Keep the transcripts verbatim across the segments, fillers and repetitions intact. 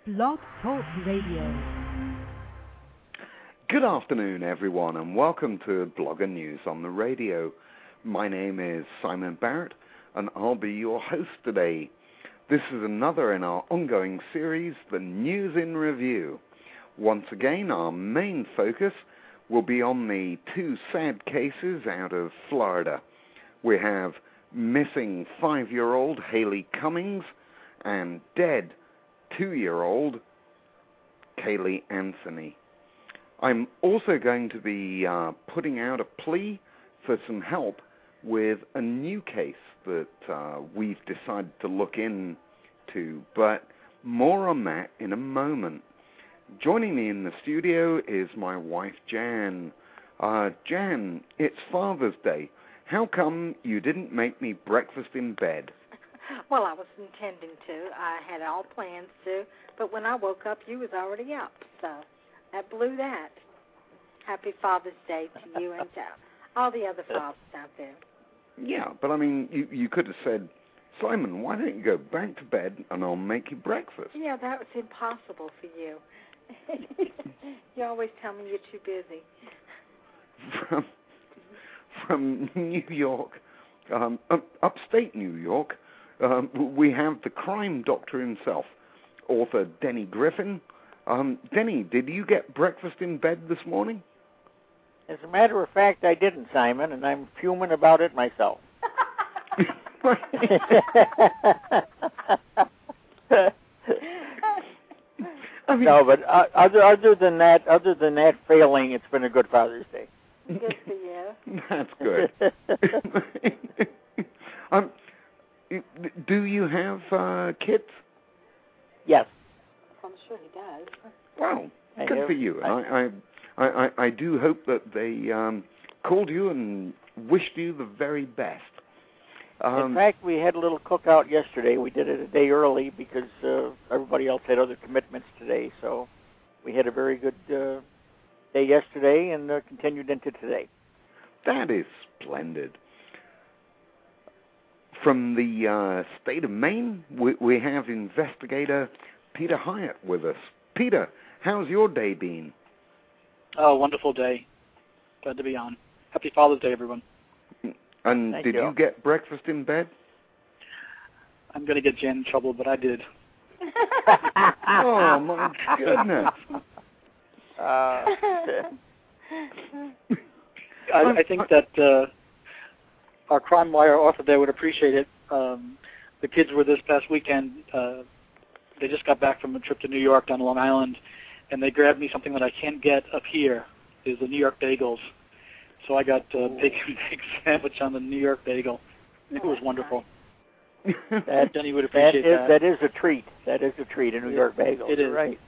Blog Talk Radio. Good afternoon, everyone, and welcome to Blogger News on the Radio. My name is Simon Barrett, and I'll be your host today. This is another in our ongoing series, The News in Review. Once again, our main focus will be on the two sad cases out of Florida. We have missing five-year-old Haley Cummings and dead two-year-old Kaylee Anthony. I'm also going to be uh, putting out a plea for some help with a new case that uh, we've decided to look into, but more on that in a moment. Joining me in the studio is my wife, Jan. Uh, Jan, it's Father's Day. How come you didn't make me breakfast in bed? Well, I was intending to. I had all plans to, but when I woke up, you was already up, so that blew that. Happy Father's Day to you and to all the other fathers out there. Yeah, but I mean, you, you could have said, Simon, why don't you go back to bed and I'll make you breakfast? Yeah, that was impossible for you. You always tell me you're too busy. From, from New York, um, up, upstate New York, um, we have the crime doctor himself, author Denny Griffin. Um, Denny, did you get breakfast in bed this morning? As a matter of fact, I didn't, Simon, and I'm fuming about it myself. I mean, no, but uh, other other than that, other than that failing, it's been a good Father's Day. Good for you. That's good. um, do you have uh, kids? Yes. I'm sure he does. Well, I good have, for you. I, I, I, I, I do hope that they um, called you and wished you the very best. Um, in fact, we had a little cookout yesterday. We did it a day early because uh, everybody else had other commitments today. So we had a very good uh, day yesterday and uh, continued into today. That is splendid. From the uh, state of Maine, we, we have investigator Peter Hyatt with us. Peter, how's your day been? Oh, wonderful day. Glad to be on. Happy Father's Day, everyone. And Thank did you. you get breakfast in bed? I'm going to get Jen in trouble, but I did. Oh, my goodness. Uh, I, I think that uh, our Crime Wire author there would appreciate it. Um, the kids were this past weekend. Uh, they just got back from a trip to New York down to Long Island, and they grabbed me something that I can't get up here, is the New York bagels. So I got a uh, bacon and egg sandwich on the New York bagel. It was wonderful. that, Denny would that appreciate is, that. that is a treat. That is a treat, a New York bagel. It is. Right.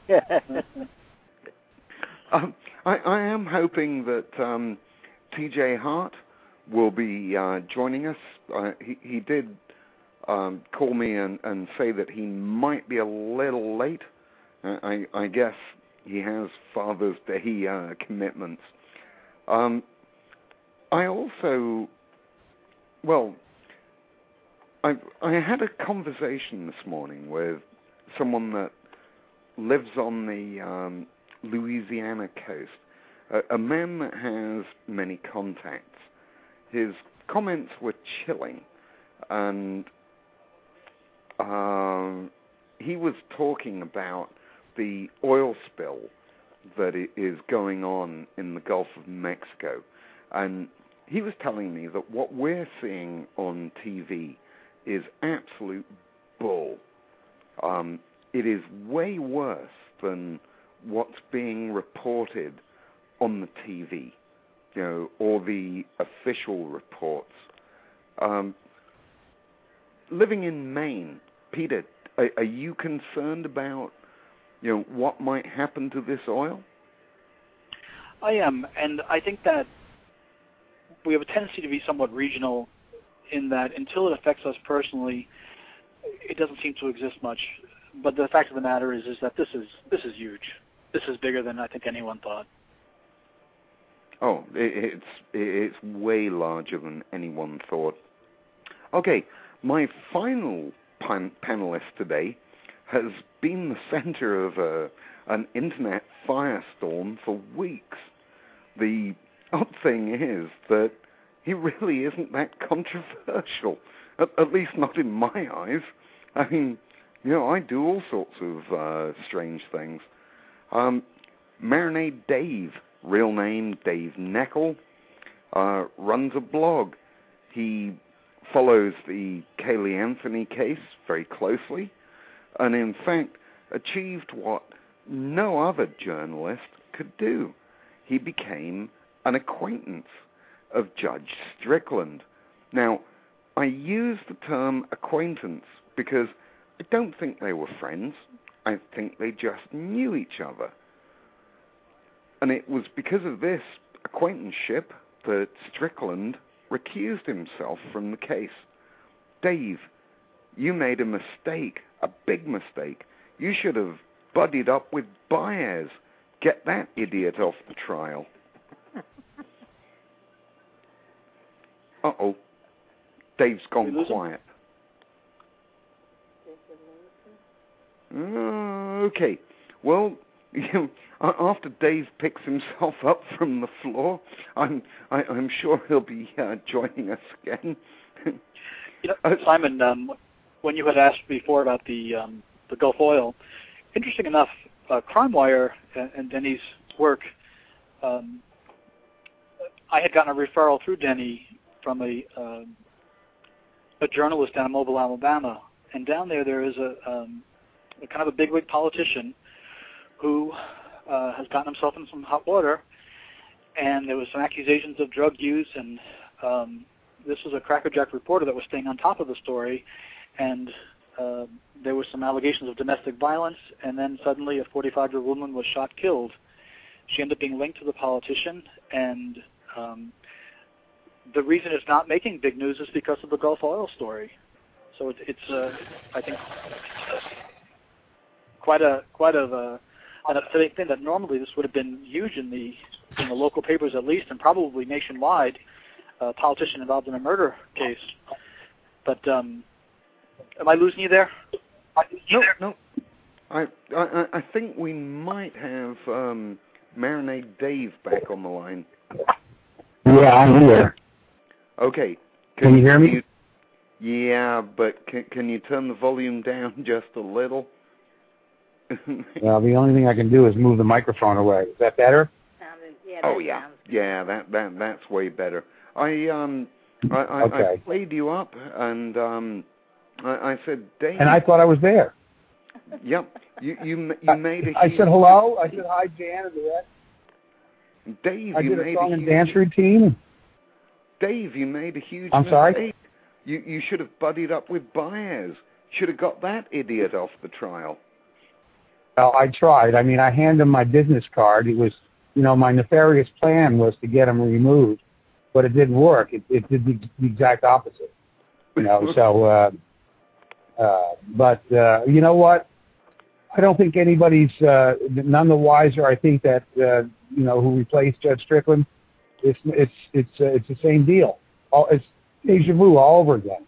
um, I, I am hoping that um, T J Hart will be uh, joining us. Uh, he, he did um, call me and, and say that he might be a little late. Uh, I, I guess he has Father's Day uh, commitments. Um, I also, well, I I had a conversation this morning with someone that lives on the um, Louisiana coast, a, a man that has many contacts. His comments were chilling, and uh, he was talking about the oil spill that is going on in the Gulf of Mexico. And he was telling me that what we're seeing on T V is absolute bull. Um, it is way worse than what's being reported on the T V, you know, or the official reports. Um, living in Maine, Peter, are, are you concerned about, you know, what might happen to this oil? I am, and I think that we have a tendency to be somewhat regional in that until it affects us personally, it doesn't seem to exist much. But the fact of the matter is, is that this is this is huge. This is bigger than I think anyone thought. Oh, it's it's way larger than anyone thought. Okay, my final pan- panelist today has been the center of a, an internet firestorm for weeks. The odd thing is that he really isn't that controversial, at, at least not in my eyes. I mean, you know, I do all sorts of uh, strange things. Um, Marinade Dave, real name Dave Neckel, uh, runs a blog. He follows the Caylee Anthony case very closely, and in fact achieved what no other journalist could do. He became an acquaintance of Judge Strickland. Now, I use the term acquaintance because I don't think they were friends. I think they just knew each other. And it was because of this acquaintanceship that Strickland recused himself from the case. Dave, you made a mistake, a big mistake. You should have buddied up with Baez. Get that idiot off the trial. Uh-oh. Dave's gone quiet. Uh, okay. Well, you know, after Dave picks himself up from the floor, I'm I, I'm sure he'll be uh, joining us again. You know, uh, Simon, um, when you had asked before about the um, the Gulf oil, interesting enough, uh, CrimeWire and, and Denny's work, um, I had gotten a referral through Denny from a uh, a journalist down in Mobile, Alabama, and down there there is a, um, a kind of a bigwig politician who uh, has gotten himself in some hot water, and there was some accusations of drug use, and um, this was a crackerjack reporter that was staying on top of the story, and uh, there were some allegations of domestic violence, and then suddenly a forty-five-year-old woman was shot, killed. She ended up being linked to the politician, and um, the reason it's not making big news is because of the Gulf oil story. So it, it's, uh, I think, quite a quite a uh, an upsetting thing that normally this would have been huge in the in the local papers at least, and probably nationwide. A politician involved in a murder case. But um, am I losing you there? No, no. I, I I think we might have um, Marinade Dave back on the line. Yeah, I'm here. Okay. Can, can you hear me? You, yeah, but can, can you turn the volume down just a little? Well, the only thing I can do is move the microphone away. Is that better? Sounded, yeah, oh, yeah. Yeah, that, that that's way better. I um I, I, okay. I played you up, and um I, I said, Dave. And I thought I was there. Yep. You you you made a I huge said hello. I said hi, Jan, and the rest. Dave, I you did made a song a and huge, dance routine. Dave, you made a huge I'm mistake. sorry? You you should have buddied up with Baez. Should have got that idiot off the trial. Well, I tried. I mean, I handed him my business card. It was, you know, my nefarious plan was to get him removed, but it didn't work. It, it did the, the exact opposite. You know, so, uh, uh, but uh, you know what? I don't think anybody's uh, none the wiser. I think that uh, you know who replaced Judge Strickland. It's it's it's uh, it's the same deal. All, it's deja vu all over again.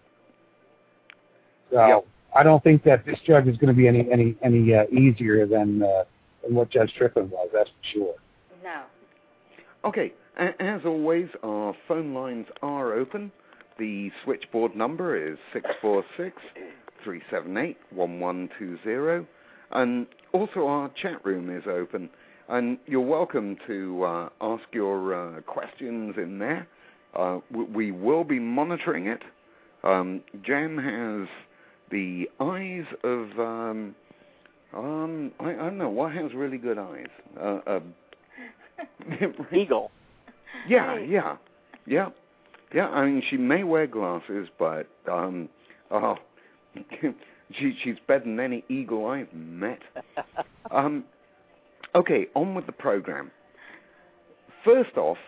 So yep. I don't think that this judge is going to be any any any uh, easier than, uh, than what Judge Strickland was. That's for sure. No. Okay. As always, our phone lines are open. The switchboard number is six four six, three seven eight, one one two zero. And also our chat room is open. And you're welcome to uh, ask your uh, questions in there. Uh, we will be monitoring it. Um, Jan has the eyes of, um, um, I, I don't know, what has really good eyes? Uh, uh, Eagle. Yeah, yeah, yeah, yeah. I mean, she may wear glasses, but um, oh, she she's better than any eagle I've met. um, okay, on with the program. First off,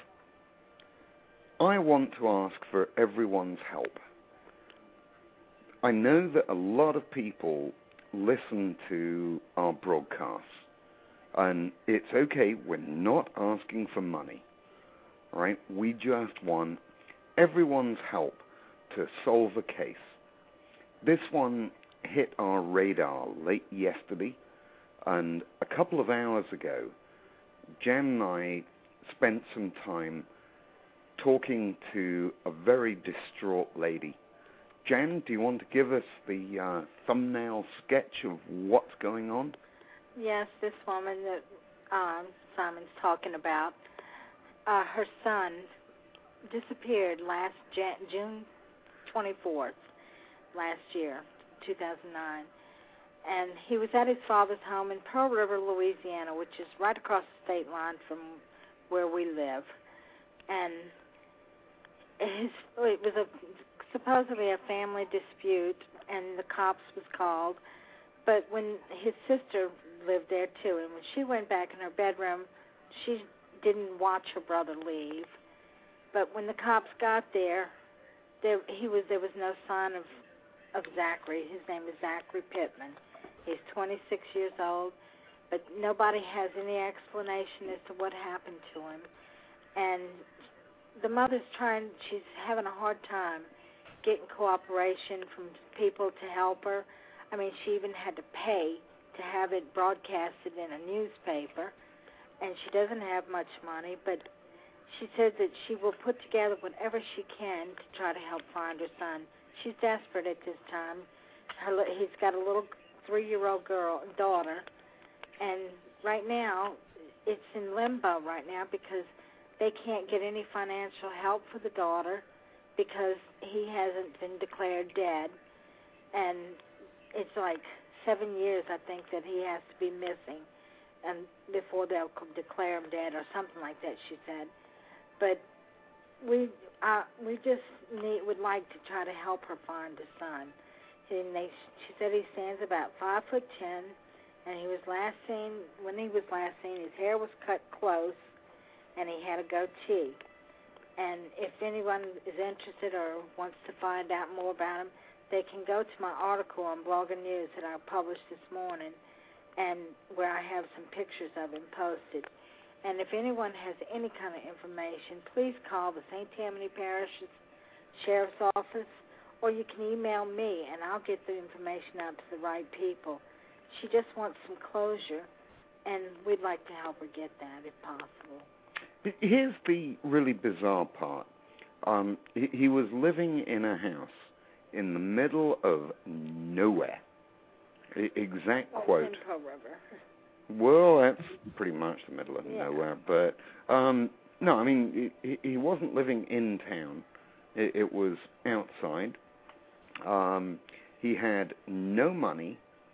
I want to ask for everyone's help. I know that a lot of people listen to our broadcasts, and it's okay. We're not asking for money. Right? We just want everyone's help to solve a case. This one hit our radar late yesterday, and a couple of hours ago, Jen and I spent some time talking to a very distraught lady. Jen, do you want to give us the uh, thumbnail sketch of what's going on? Yes, this woman that um, Simon's talking about, uh, her son disappeared last Jan- June twenty-fourth, last year, two thousand nine. And he was at his father's home in Pearl River, Louisiana, which is right across the state line from where we live. And his, it was a supposedly a family dispute, and the cops was called. But when his sister lived there too, and when she went back in her bedroom, she didn't watch her brother leave. But when the cops got there, there he was there was no sign of of Zachary. His name is Zachary Pittman. He's twenty-six years old, but nobody has any explanation as to what happened to him. And the mother's trying, she's having a hard time getting cooperation from people to help her. I mean, she even had to pay to have it broadcasted in a newspaper, and she doesn't have much money, but she said that she will put together whatever she can to try to help find her son. She's desperate at this time. Her, he's got a little three-year-old girl, daughter, and right now it's in limbo right now because they can't get any financial help for the daughter because he hasn't been declared dead, and it's like seven years, I think, that he has to be missing, and before they'll declare him dead or something like that, she said. But we uh, we just need, would like to try to help her find his son. And they, she said he stands about five foot ten, and he was last seen, when he was last seen, his hair was cut close, and he had a goatee. And if anyone is interested or wants to find out more about him, they can go to my article on Blogging News that I published this morning, and where I have some pictures of him posted. And if anyone has any kind of information, please call the Saint Tammany Parish Sheriff's Office, or you can email me, and I'll get the information out to the right people. She just wants some closure, and we'd like to help her get that if possible. Here's the really bizarre part. Um, he, he was living in a house in the middle of nowhere. I, exact oh, quote. In Pearl River. Well, that's pretty much the middle of yeah. nowhere. But, um, no, I mean, he, he wasn't living in town. It, it was outside. Um, he had no money,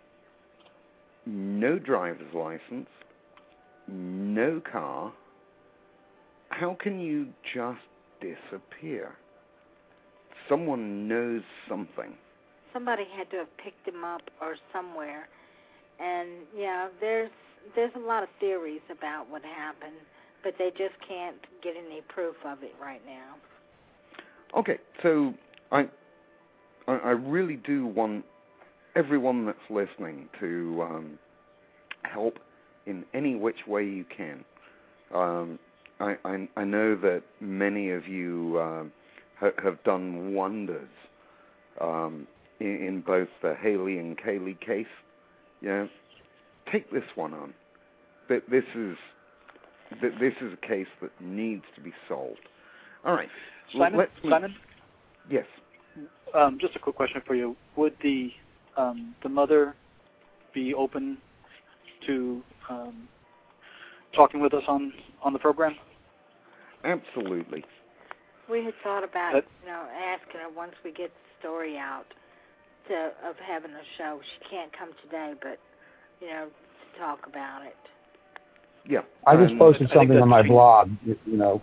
no driver's license, no car. How can you just disappear? Someone knows something. Somebody had to have picked him up or somewhere. And, yeah, there's there's a lot of theories about what happened, but they just can't get any proof of it right now. Okay, so I I really do want everyone that's listening to um, help in any which way you can. Um, I, I, I know that many of you uh, ha- have done wonders um, in, in both the Haley and Kaylee case. Yeah, take this one on. That this is that this is a case that needs to be solved. All right, Simon. Let's move. Simon. Yes. Um, just a quick question for you: would the um, the mother be open to um, talking with us on, on the program? Absolutely. We had thought about, That, you know, asking her once we get the story out to of having a show. She can't come today, but, you know, to talk about it. Yeah. I just um, posted I something on my she, blog, you know.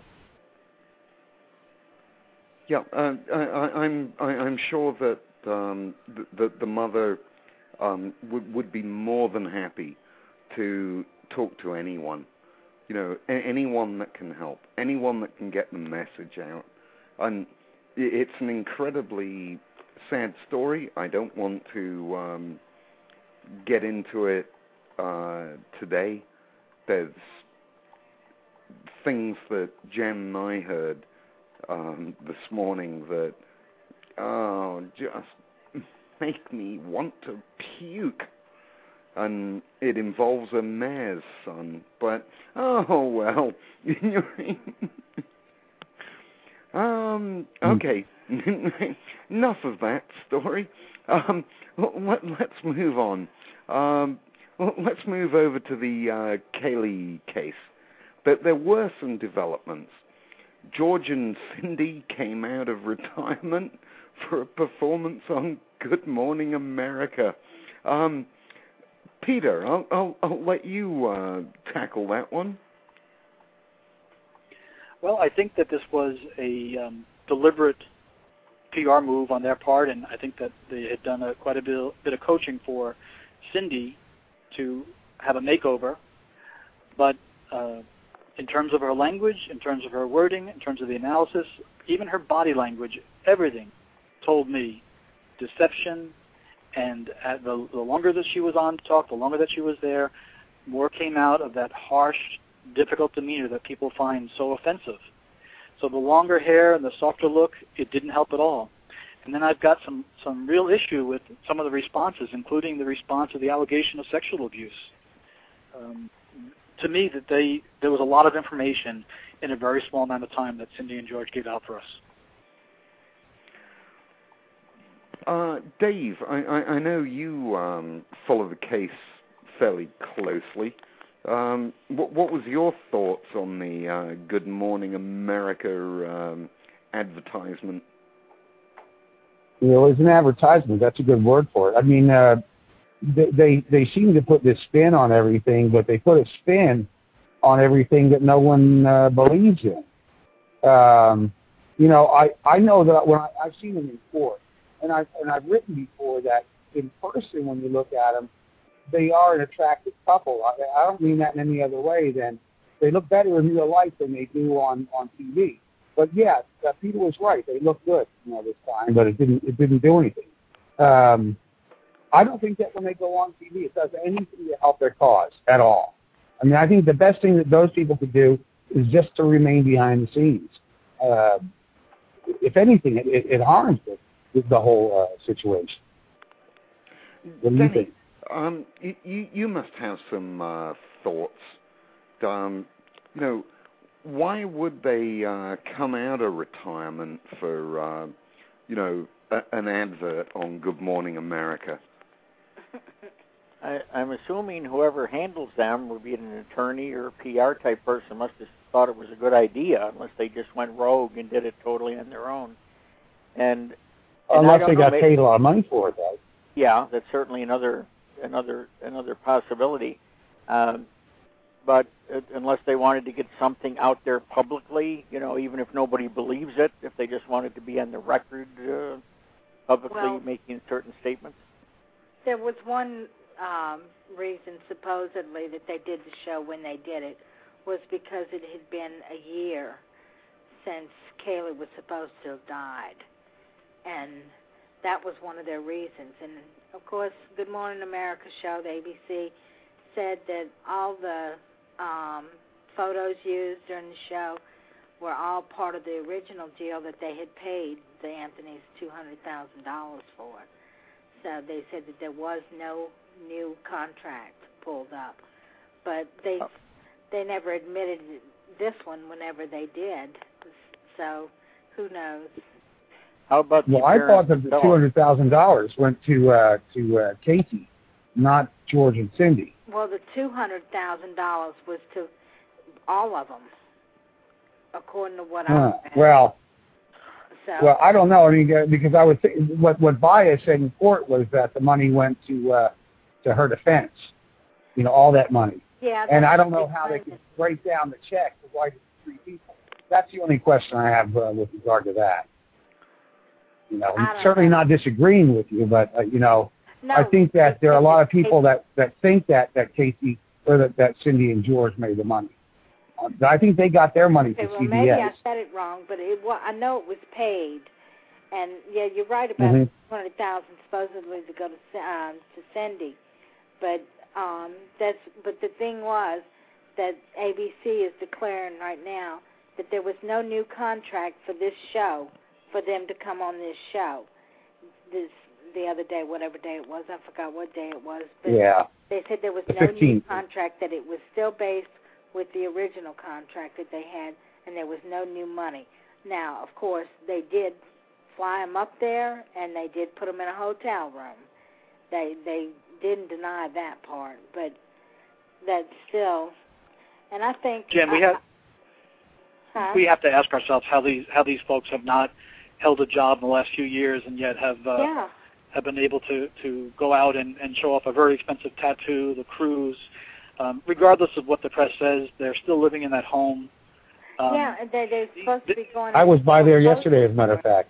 Yeah, uh, I, I, I'm I, I'm sure that um, the, the the mother um, would would be more than happy to talk to anyone, you know, a- anyone that can help, anyone that can get the message out. And it's an incredibly sad story. I don't want to um, get into it uh, today. There's things that Jen and I heard um, this morning that, oh, just make me want to puke. And it involves a mayor's son. But, oh, well. um, okay. Enough of that story. Um, let, let's move on. Um, let's move over to the uh, Kaylee case. But there were some developments. George and Cindy came out of retirement for a performance on Good Morning America. Um, Peter, I'll, I'll, I'll let you uh, tackle that one. Well, I think that this was a um, deliberate P R move on their part, and I think that they had done a, quite a bit, bit of coaching for Cindy to have a makeover. But uh, in terms of her language, in terms of her wording, in terms of the analysis, even her body language, everything told me deception. And at the, the longer that she was on talk, the longer that she was there, more came out of that harsh, difficult demeanor that people find so offensive. So the longer hair and the softer look, it didn't help at all. And then I've got some, some real issue with some of the responses, including the response to the allegation of sexual abuse. Um, to me, that they there was a lot of information in a very small amount of time that Cindy and George gave out for us. Uh, Dave, I, I, I know you um, follow the case fairly closely. Um, what, what was your thoughts on the uh, Good Morning America um, advertisement? You know, it was an advertisement. That's a good word for it. I mean, uh, they, they they seem to put this spin on everything, but they put a spin on everything that no one uh, believes in. Um, you know, I, I know that when I, I've seen them in court, and I've, and I've written before that in person when you look at them, they are an attractive couple. I, I don't mean that in any other way than they look better in real life than they do on, on T V. But yeah, uh, Peter was right. They looked good, you know, this time, but it didn't it didn't do anything. Um, I don't think that when they go on T V, it does anything to help their cause at all. I mean, I think the best thing that those people could do is just to remain behind the scenes. Uh, if anything, it, it, it harms the, the whole uh, situation. What do Danny, you think? Um, you, you must have some uh, thoughts. Um, you know, why would they uh, come out of retirement for, uh, you know, a, an advert on Good Morning America? I, I'm assuming whoever handles them, would be an attorney or a P R type person, must have thought it was a good idea, unless they just went rogue and did it totally on their own. And, and unless they know, got maybe, paid a lot of money for it, though. Yeah, that's certainly another another another possibility. Um, but uh, unless they wanted to get something out there publicly, you know, even if nobody believes it, if they just wanted to be on the record uh, publicly well, making certain statements. There was one um, reason, supposedly, that they did the show when they did it, was because it had been a year since Kaylee was supposed to have died. And that was one of their reasons. And, of course, Good Morning America show, the A B C, said that all the um, photos used during the show were all part of the original deal that they had paid the Anthonys two hundred thousand dollars for. So they said that there was no new contract pulled up. But they oh. they never admitted this one whenever they did. So who knows? How about well, I thought that the two hundred thousand dollars went to uh, to uh, Casey, not George and Cindy. Well, the two hundred thousand dollars was to all of them, according to what huh. I read. Well, so. well, I don't know. I mean, uh, because I was th- what what Baez said in court was that the money went to uh, to her defense. You know, all that money. Yeah. And I don't know how they could break down the check to why three people. That's the only question I have uh, with regard to that. You know, certainly know. not disagreeing with you, but, uh, you know, no, I think that there are a lot of people that, that think that, that Casey or that, that Cindy and George made the money. Uh, I think they got their money okay, from well, C B S. Maybe I said it wrong, but it, well, I know it was paid. And, yeah, you're right about mm-hmm. two hundred thousand dollars supposedly to go to, um, to Cindy. But um, that's but the thing was that A B C is declaring right now that there was no new contract for this show for them to come on this show. This the other day, whatever day it was. I forgot what day it was. But yeah. they said there was The no fifteenth. new contract, that it was still based with the original contract that they had, and there was no new money. Now, of course, they did fly him up there, and they did put him in a hotel room. They they didn't deny that part, but that's still, and I think Jen, we I, have huh? we have to ask ourselves how these how these folks have not held a job in the last few years and yet have uh, yeah. have been able to, to go out and, and show off a very expensive tattoo, the cruise. Um, regardless of what the press says, they're still living in that home. Um, yeah, and they, they're supposed to be going. I was by there yesterday, as a matter of fact.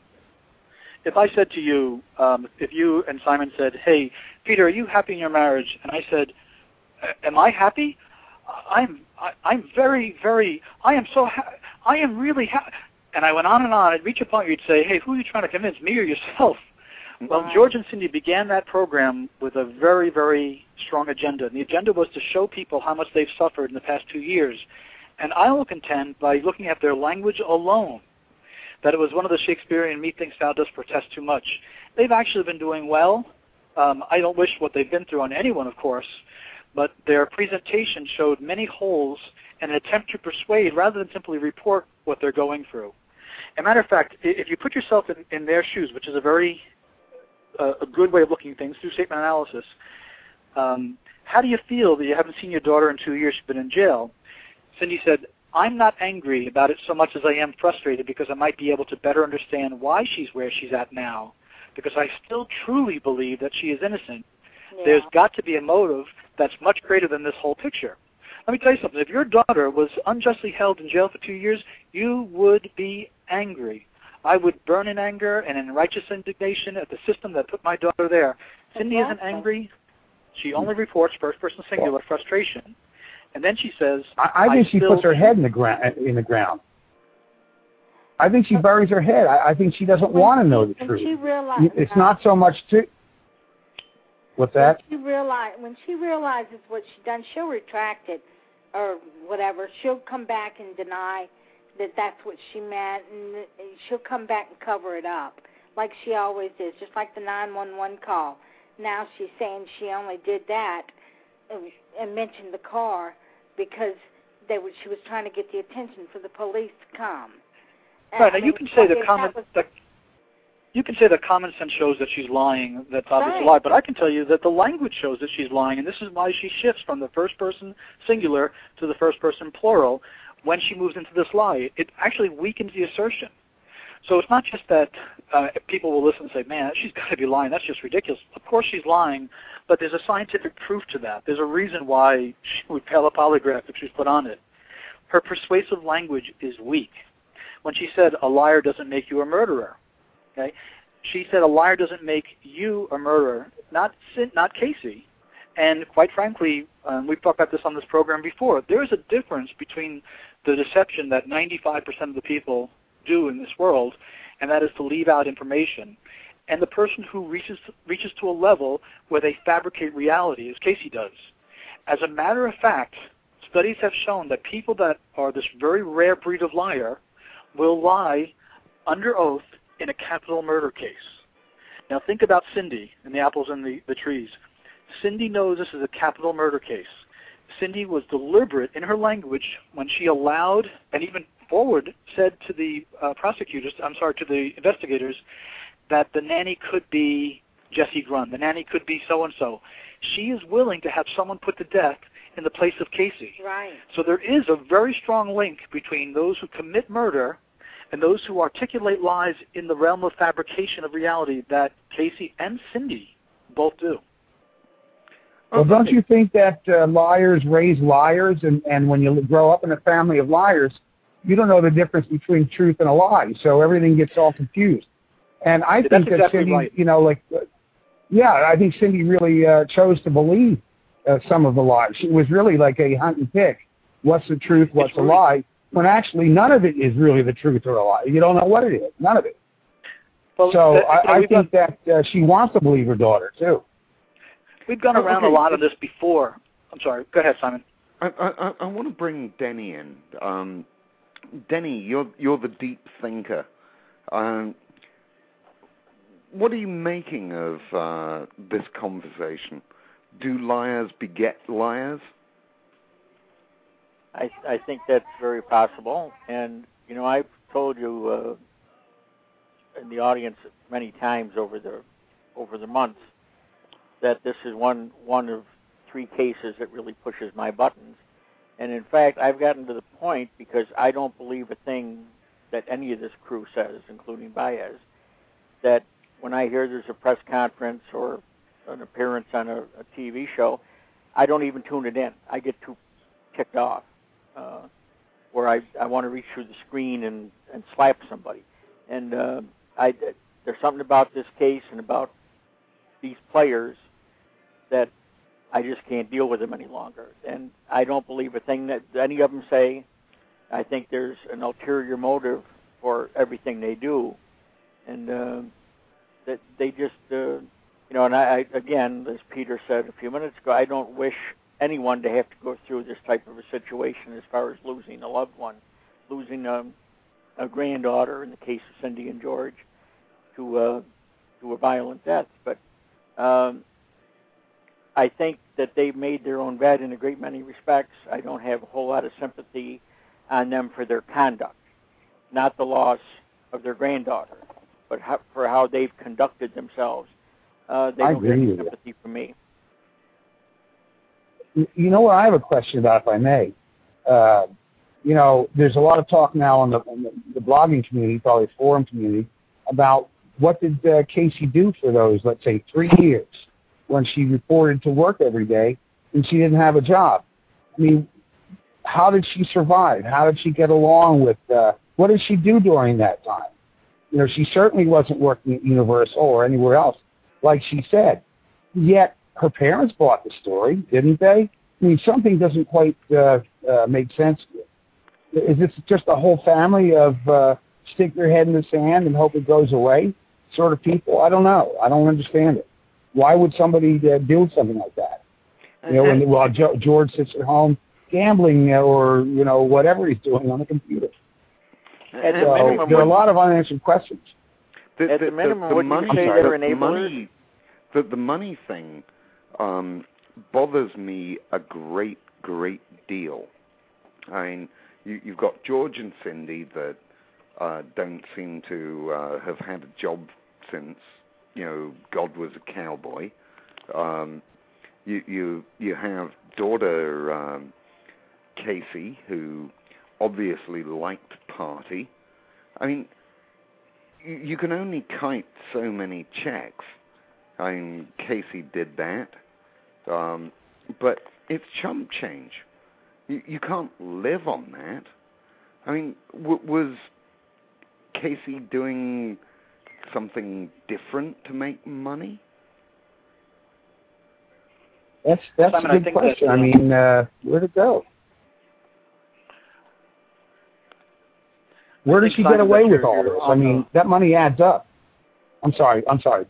If I said to you, um, if you and Simon said, hey, Peter, are you happy in your marriage? And I said, am I happy? I'm I, I'm very, very, I am so, ha- I am really happy. And I went on and on. I'd reach a point where you'd say, hey, who are you trying to convince, me or yourself? Well, Right. George and Cindy began that program with a very, very strong agenda. And the agenda was to show people how much they've suffered in the past two years. And I will contend, by looking at their language alone, that it was one of the Shakespearean methinks thou dost protest too much. They've actually been doing well. Um, I don't wish what they've been through on anyone, of course, but their presentation showed many holes and an attempt to persuade rather than simply report what they're going through. As a matter of fact, if you put yourself in, in their shoes, which is a very uh, a good way of looking at things through statement analysis, um, how do you feel that you haven't seen your daughter in two years, she's been in jail? Cindy said, I'm not angry about it so much as I am frustrated because I might be able to better understand why she's where she's at now, because I still truly believe that she is innocent. Yeah. There's got to be a motive that's much greater than this whole picture. Let me tell you something. If your daughter was unjustly held in jail for two years, you would be angry. I would burn in anger and in righteous indignation at the system that put my daughter there. Cindy isn't Exactly. angry. She only reports first-person singular frustration. And then she says, I, I think I she still puts her head in the ground. In the ground. I think she buries her head. I, I think she doesn't When want to she- know the when truth. She realized, It's not so much to. What's that? When she, realize, when she realizes what she done, she'll retract it or whatever. She'll come back and deny that that's what she meant, and she'll come back and cover it up like she always is, just like the nine one one call. Now she's saying she only did that and, and mentioned the car because they were, she was trying to get the attention for the police to come. And, right, I now mean, you can say if the that common was- that you can say that common sense shows that she's lying. That's obviously Right. a lie. But I can tell you that the language shows that she's lying, and this is why she shifts from the first person singular to the first person plural when she moves into this lie. It actually weakens the assertion. So it's not just that uh, people will listen and say, man, she's got to be lying. That's just ridiculous. Of course she's lying, but there's a scientific proof to that. There's a reason why she would fail a polygraph if she's put on it. Her persuasive language is weak. When she said, a liar doesn't make you a murderer, okay, she said a liar doesn't make you a murderer, not not Casey. And quite frankly, um, we've talked about this on this program before, there is a difference between the deception that ninety-five percent of the people do in this world, and that is to leave out information, and the person who reaches reaches to a level where they fabricate reality, as Casey does. As a matter of fact, studies have shown that people that are this very rare breed of liar will lie under oath in a capital murder case. Now think about Cindy and the apples in the, the trees. Cindy knows this is a capital murder case. Cindy was deliberate in her language when she allowed, and even forward said to the uh, prosecutors, I'm sorry, to the investigators, that the nanny could be Jesse Grun, the nanny could be so-and-so. She is willing to have someone put to death in the place of Casey. Right. So there is a very strong link between those who commit murder and those who articulate lies in the realm of fabrication of reality that Casey and Cindy both do. Well, don't you think that uh, liars raise liars, and, and when you grow up in a family of liars, you don't know the difference between truth and a lie, so everything gets all confused. And I Yeah, think that's that exactly Cindy, right. you know, like, uh, yeah, I think Cindy really uh, chose to believe uh, some of the lies. She was really like a hunt and pick. What's the truth? What's It's a really- lie? When actually none of it is really the truth or a lie. You don't know what it is. None of it. Well, So that- you know, I, I we've think gone, that uh, she wants to believe her daughter too. we've gone Oh, around okay. a lot of this before. I'm sorry. Go ahead, Simon. I, I, I want to bring Denny in. Um, Denny, you're you're the deep thinker. Um, what are you making of uh, this conversation? Do liars beget liars? I I think that's very possible, and you know I've told you uh, in the audience many times over the over the months that this is one one of three cases that really pushes my buttons, and in fact I've gotten to the point because I don't believe a thing that any of this crew says, including Baez, that when I hear there's a press conference or an appearance on a, a T V show, I don't even tune it in. I get too ticked off. Uh, where I, I want to reach through the screen and, and slap somebody. And uh, I, there's something about this case and about these players that I just can't deal with them any longer. And I don't believe a thing that any of them say. I think there's an ulterior motive for everything they do. And uh, that they just, uh, you know, and I, I, again, as Peter said a few minutes ago, I don't wish anyone to have to go through this type of a situation as far as losing a loved one, losing a, a granddaughter in the case of Cindy and George to, uh, to a violent death. But um, I think that they've made their own bed in a great many respects. I don't have a whole lot of sympathy on them for their conduct, not the loss of their granddaughter, but how, for how they've conducted themselves. Uh, they I don't get agree any with sympathy you. from me. You know what? I have a question about, if I may. Uh, you know, there's a lot of talk now in the, in the, the blogging community, probably forum community, about what did uh, Casey do for those, let's say, three years when she reported to work every day and she didn't have a job. I mean, how did she survive? How did she get along with, uh, what did she do during that time? You know, she certainly wasn't working at Universal or anywhere else, like she said. Yet, her parents bought the story, didn't they? I mean, something doesn't quite uh, uh, make sense. Is this just a whole family of uh, stick their head in the sand and hope it goes away sort of people? I don't know. I don't understand it. Why would somebody uh, do something like that? You know, when, while jo- George sits at home gambling or, you know, whatever he's doing on the computer. At so the minimum, there are a lot of unanswered questions. The, At the, the minimum, the, the wouldn't money, you say sorry, they're the enablers? money, the, the money thing um, bothers me a great, great deal. I mean, you, you've got George and Cindy that uh, don't seem to uh, have had a job since, you know, God was a cowboy. Um, you, you, you have daughter um, Casey, who obviously liked to party. I mean, you, you can only kite so many checks. I mean, Casey did that. Um, but it's chump change. You, you can't live on that. I mean, w- was Casey doing something different to make money? That's that's Simon, a I good think question. that, uh, I mean, uh, where'd it go? Where I did think, she Simon, get away that with you're- all you're this? I on mean, the- that money adds up. I'm sorry. I'm sorry.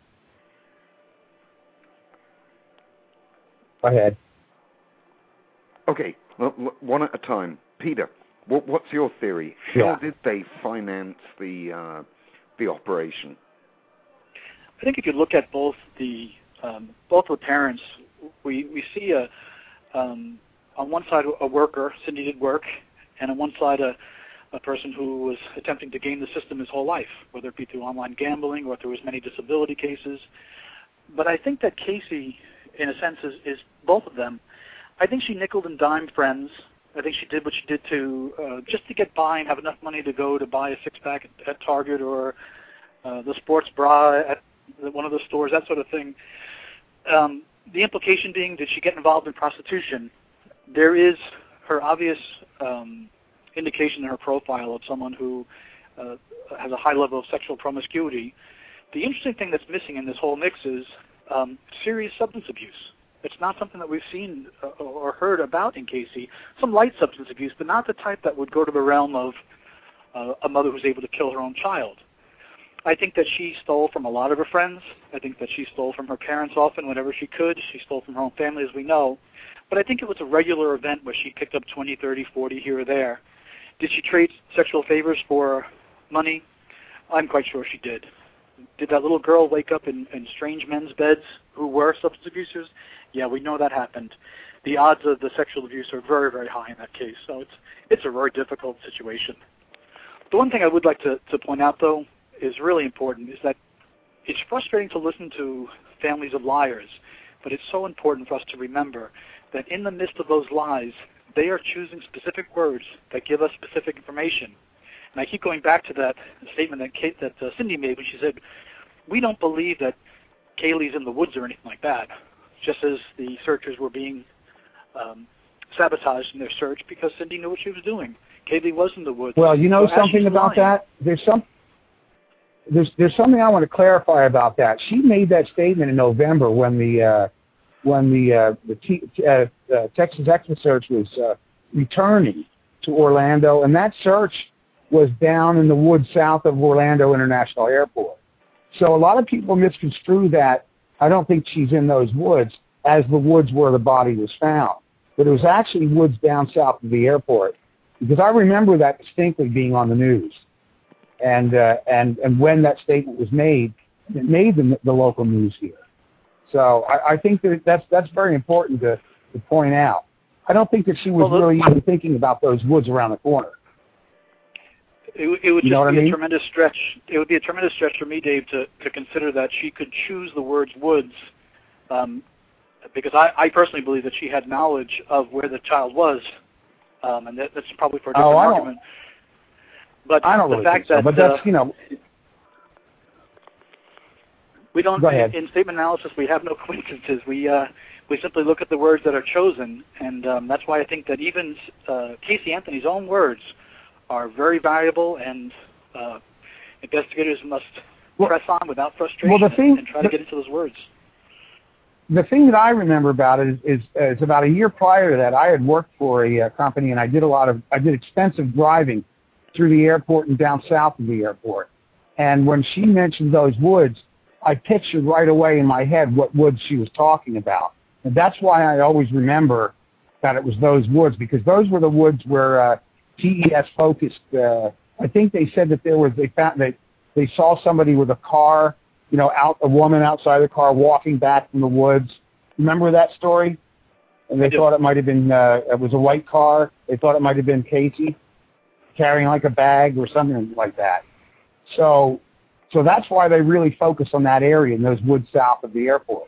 Go ahead. Okay, well, l- one at a time. Peter, what, what's your theory? Yeah. How did they finance the uh, the operation? I think if you look at both the um, both the parents, we we see a um, on one side a worker, Cindy did work, and on one side a a person who was attempting to game the system his whole life, whether it be through online gambling or through his many disability cases. But I think that Casey, in a sense, is, is both of them. I think she nickel and dime friends. I think she did what she did to uh, just to get by and have enough money to go to buy a six-pack at, at Target or uh, the sports bra at one of the stores, that sort of thing. Um, the implication being, did she get involved in prostitution? There is her obvious um, indication in her profile of someone who uh, has a high level of sexual promiscuity. The interesting thing that's missing in this whole mix is um, serious substance abuse. It's not something that we've seen uh, or heard about in Casey. Some light substance abuse, but not the type that would go to the realm of uh, a mother who's able to kill her own child. I think that she stole from a lot of her friends. I think that she stole from her parents often whenever she could. She stole from her own family, as we know. But I think it was a regular event where she picked up twenty, thirty, forty here or there. Did she trade sexual favors for money? I'm quite sure she did. did that little girl wake up in, in strange men's beds who were substance abusers? Yeah, we know that happened. The odds of the sexual abuse are very, very high in that case. So it's it's a very difficult situation. The one thing I would like to, to point out, though, is really important, is that it's frustrating to listen to families of liars, but it's so important for us to remember that in the midst of those lies, they are choosing specific words that give us specific information. And I keep going back to that statement that Kate, that uh, Cindy made when she said, we don't believe that Kaylee's in the woods or anything like that, just as the searchers were being um, sabotaged in their search because Cindy knew what she was doing. Kaylee was in the woods. Well, you know so something about lying, that? There's some. There's there's something I want to clarify about that. She made that statement in November when the uh, when the uh, the T, uh, uh, Texas Expo search was uh, returning to Orlando, and that search was down in the woods south of Orlando International Airport. So a lot of people misconstrue that. I don't think she's in those woods as the woods where the body was found, but it was actually woods down south of the airport, because I remember that distinctly being on the news. And uh, and and when that statement was made, it made the, the local news here. So I, I think that that's that's very important to, to point out. I don't think that she was well, really even thinking about those woods around the corner. It, it would you just be I mean? a tremendous stretch. It would be a tremendous stretch for me, Dave, to, to consider that she could choose the words woods, um, because I, I personally believe that she had knowledge of where the child was, um, and that, that's probably for a different oh, I argument. But I don't the really fact think so, that but that's uh, you know. We don't. Go ahead. In statement analysis, we have no coincidences. We uh, we simply look at the words that are chosen, and um, that's why I think that even uh, Casey Anthony's own words are very valuable, and uh, investigators must well, press on without frustration well, the thing, and, and try the, to get into those words. The thing that I remember about it is, is, is about a year prior to that, I had worked for a uh, company, and I did a lot of, I did extensive driving through the airport and down south of the airport. And when she mentioned those woods, I pictured right away in my head what woods she was talking about. And that's why I always remember that it was those woods, because those were the woods where uh, T E S focused. Uh, I think they said that there was, they found that they saw somebody with a car, you know, out a woman outside the car walking back from the woods. Remember that story? And they thought it might have been, uh, it was a white car. They thought it might have been Casey carrying like a bag or something like that. So, so that's why they really focus on that area in those woods south of the airport.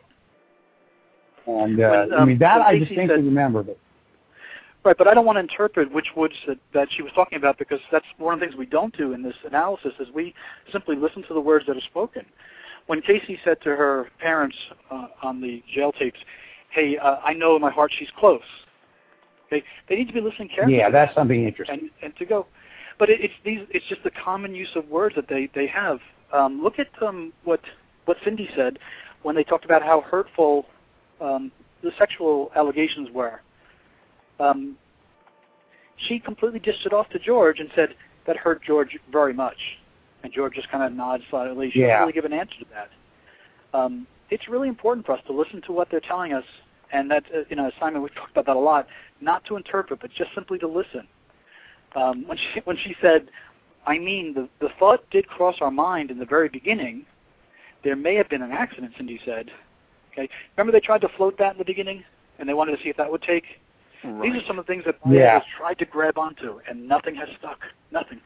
And uh, when, um, I mean that I Casey distinctly said, remember. But right, but I don't want to interpret which woods that, that she was talking about, because that's one of the things we don't do in this analysis is we simply listen to the words that are spoken. When Casey said to her parents uh, on the jail tapes, hey, uh, I know in my heart she's close. Okay? They need to be listening carefully. Yeah, that's something interesting. And, and to go. But it, it's these. It's just the common use of words that they, they have. Um, look at um, what what Cindy said when they talked about how hurtful um, the sexual allegations were. Um, she completely dished it off to George and said that hurt George very much. And George just kind of nods slightly. She yeah. didn't really give an answer to that. Um, it's really important for us to listen to what they're telling us, and that, uh, you know, Simon, we've talked about that a lot, not to interpret, but just simply to listen. Um, when she when she said, I mean, the, the thought did cross our mind in the very beginning, there may have been an accident, Cindy said. Okay, remember they tried to float that in the beginning, and they wanted to see if that would take? Right. These are some of the things that yeah. has tried to grab onto, and nothing has stuck. Nothing.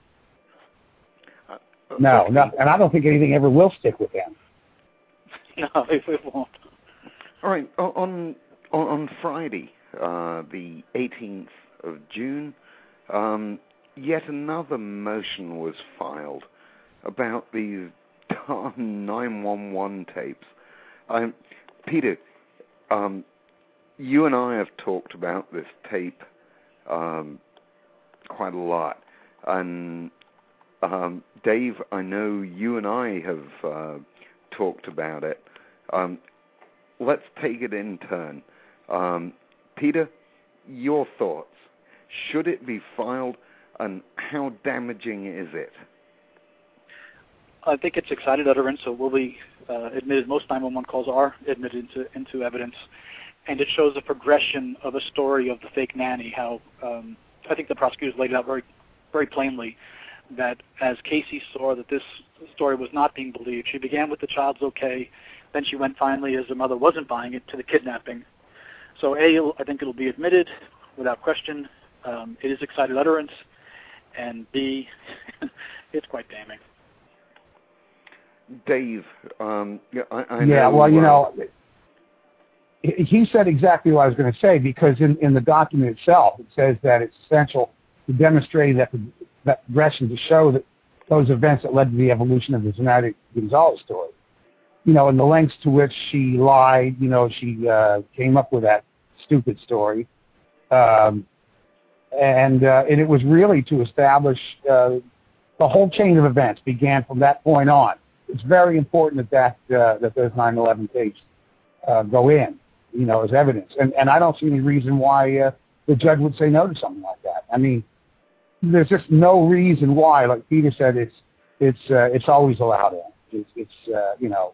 Uh, no, okay. no, and I don't think anything ever will stick with them. No, it, it won't. All right, on on, on Friday, uh, the eighteenth of June, um, yet another motion was filed about these darn nine one one tapes. Um, Peter, um, you and I have talked about this tape um, quite a lot, and um, Dave, I know you and I have uh, talked about it. Um, let's take it in turn. Um, Peter, your thoughts. Should it be filed, and how damaging is it? I think it's excited utterance, so will be uh, admitted. Most nine one one calls are admitted into, into evidence, and it shows a progression of a story of the fake nanny, how um, I think the prosecutors laid it out very, very plainly. that as Casey saw that this story was not being believed, she began with the child's okay, then she went finally, as the mother wasn't buying it, to the kidnapping. So A, I think it'll be admitted without question. Um, it is excited utterance. And B, it's quite damning. Dave, um, yeah, I, I yeah, know, well, you uh, know, he said exactly what I was going to say, because in, in the document itself, it says that it's essential to demonstrate that, the, that progression to show that those events that led to the evolution of the Zenaida Gonzalez story. You know, and the lengths to which she lied, you know, she uh, came up with that stupid story. Um, and, uh, and it was really to establish uh, the whole chain of events began from that point on. It's very important that that, uh, that those nine eleven tapes uh, go in, you know, as evidence. And, and I don't see any reason why uh, the judge would say no to something like that. I mean, there's just no reason why, like Peter said, it's it's uh, it's always allowed in. It's, it's uh, you know,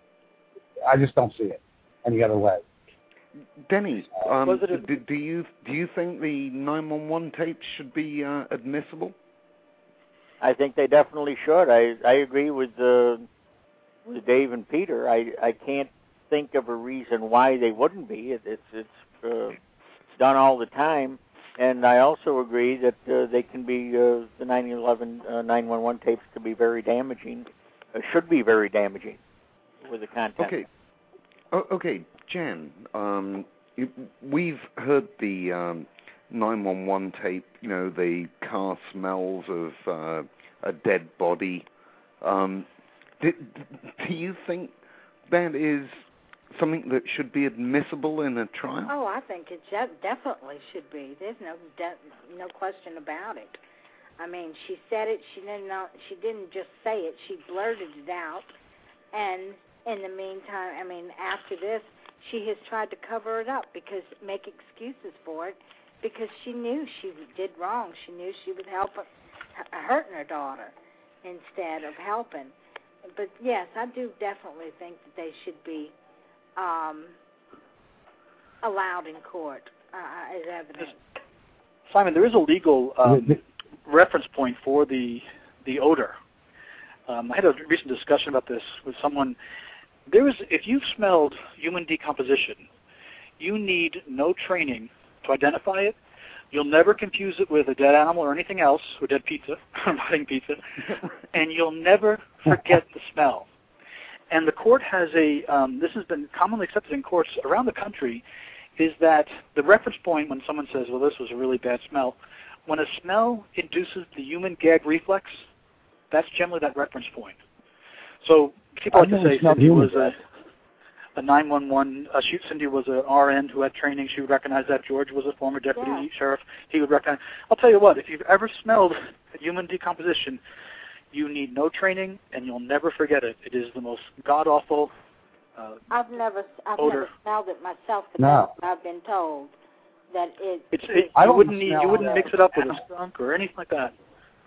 I just don't see it any other way. Denny, um, Was it a- do, do you do you think the nine one one tapes should be uh, admissible? I think they definitely should. I I agree with uh, with Dave and Peter. I I can't think of a reason why they wouldn't be. It, it's it's uh, done all the time, and I also agree that uh, they can be uh, the nine eleven uh, nine one one tapes can be very damaging. Uh, should be very damaging with the content. Okay, oh, okay, Jan. Um, you, we've heard the um, nine one one tape. You know, the car smells of uh, a dead body. Um, do, do you think that is something that should be admissible in a trial? Oh, I think it definitely should be. There's no de- no question about it. I mean, she said it. She didn't know, she didn't just say it. She blurted it out. And in the meantime, I mean, after this, she has tried to cover it up, because make excuses for it, because she knew she did wrong. She knew she was helping, hurting her daughter instead of helping. But yes, I do definitely think that they should be um, allowed in court uh, as evidence. Simon, there is a legal um, reference point for the the odor. Um, I had a recent discussion about this with someone. There is, if you've smelled human decomposition, you need no training to identify it. You'll never confuse it with a dead animal or anything else, or dead pizza, rotting pizza, and you'll never forget the smell. And the court has a, um, this has been commonly accepted in courts around the country, is that the reference point when someone says, well, this was a really bad smell, when a smell induces the human gag reflex, that's generally that reference point. So people like to say Cindy was a, a nine one one, uh, shoot, Cindy was an R N who had training. She would recognize that. George was a former deputy yeah. sheriff. He would recognize. I'll tell you what, if you've ever smelled human decomposition, you need no training, and you'll never forget it. It is the most god-awful uh, I've never, I've odor. never smelled it myself, but No. I've been told that it. It's, it I you don't wouldn't need, smell you wouldn't that. mix it up with a skunk or anything like that.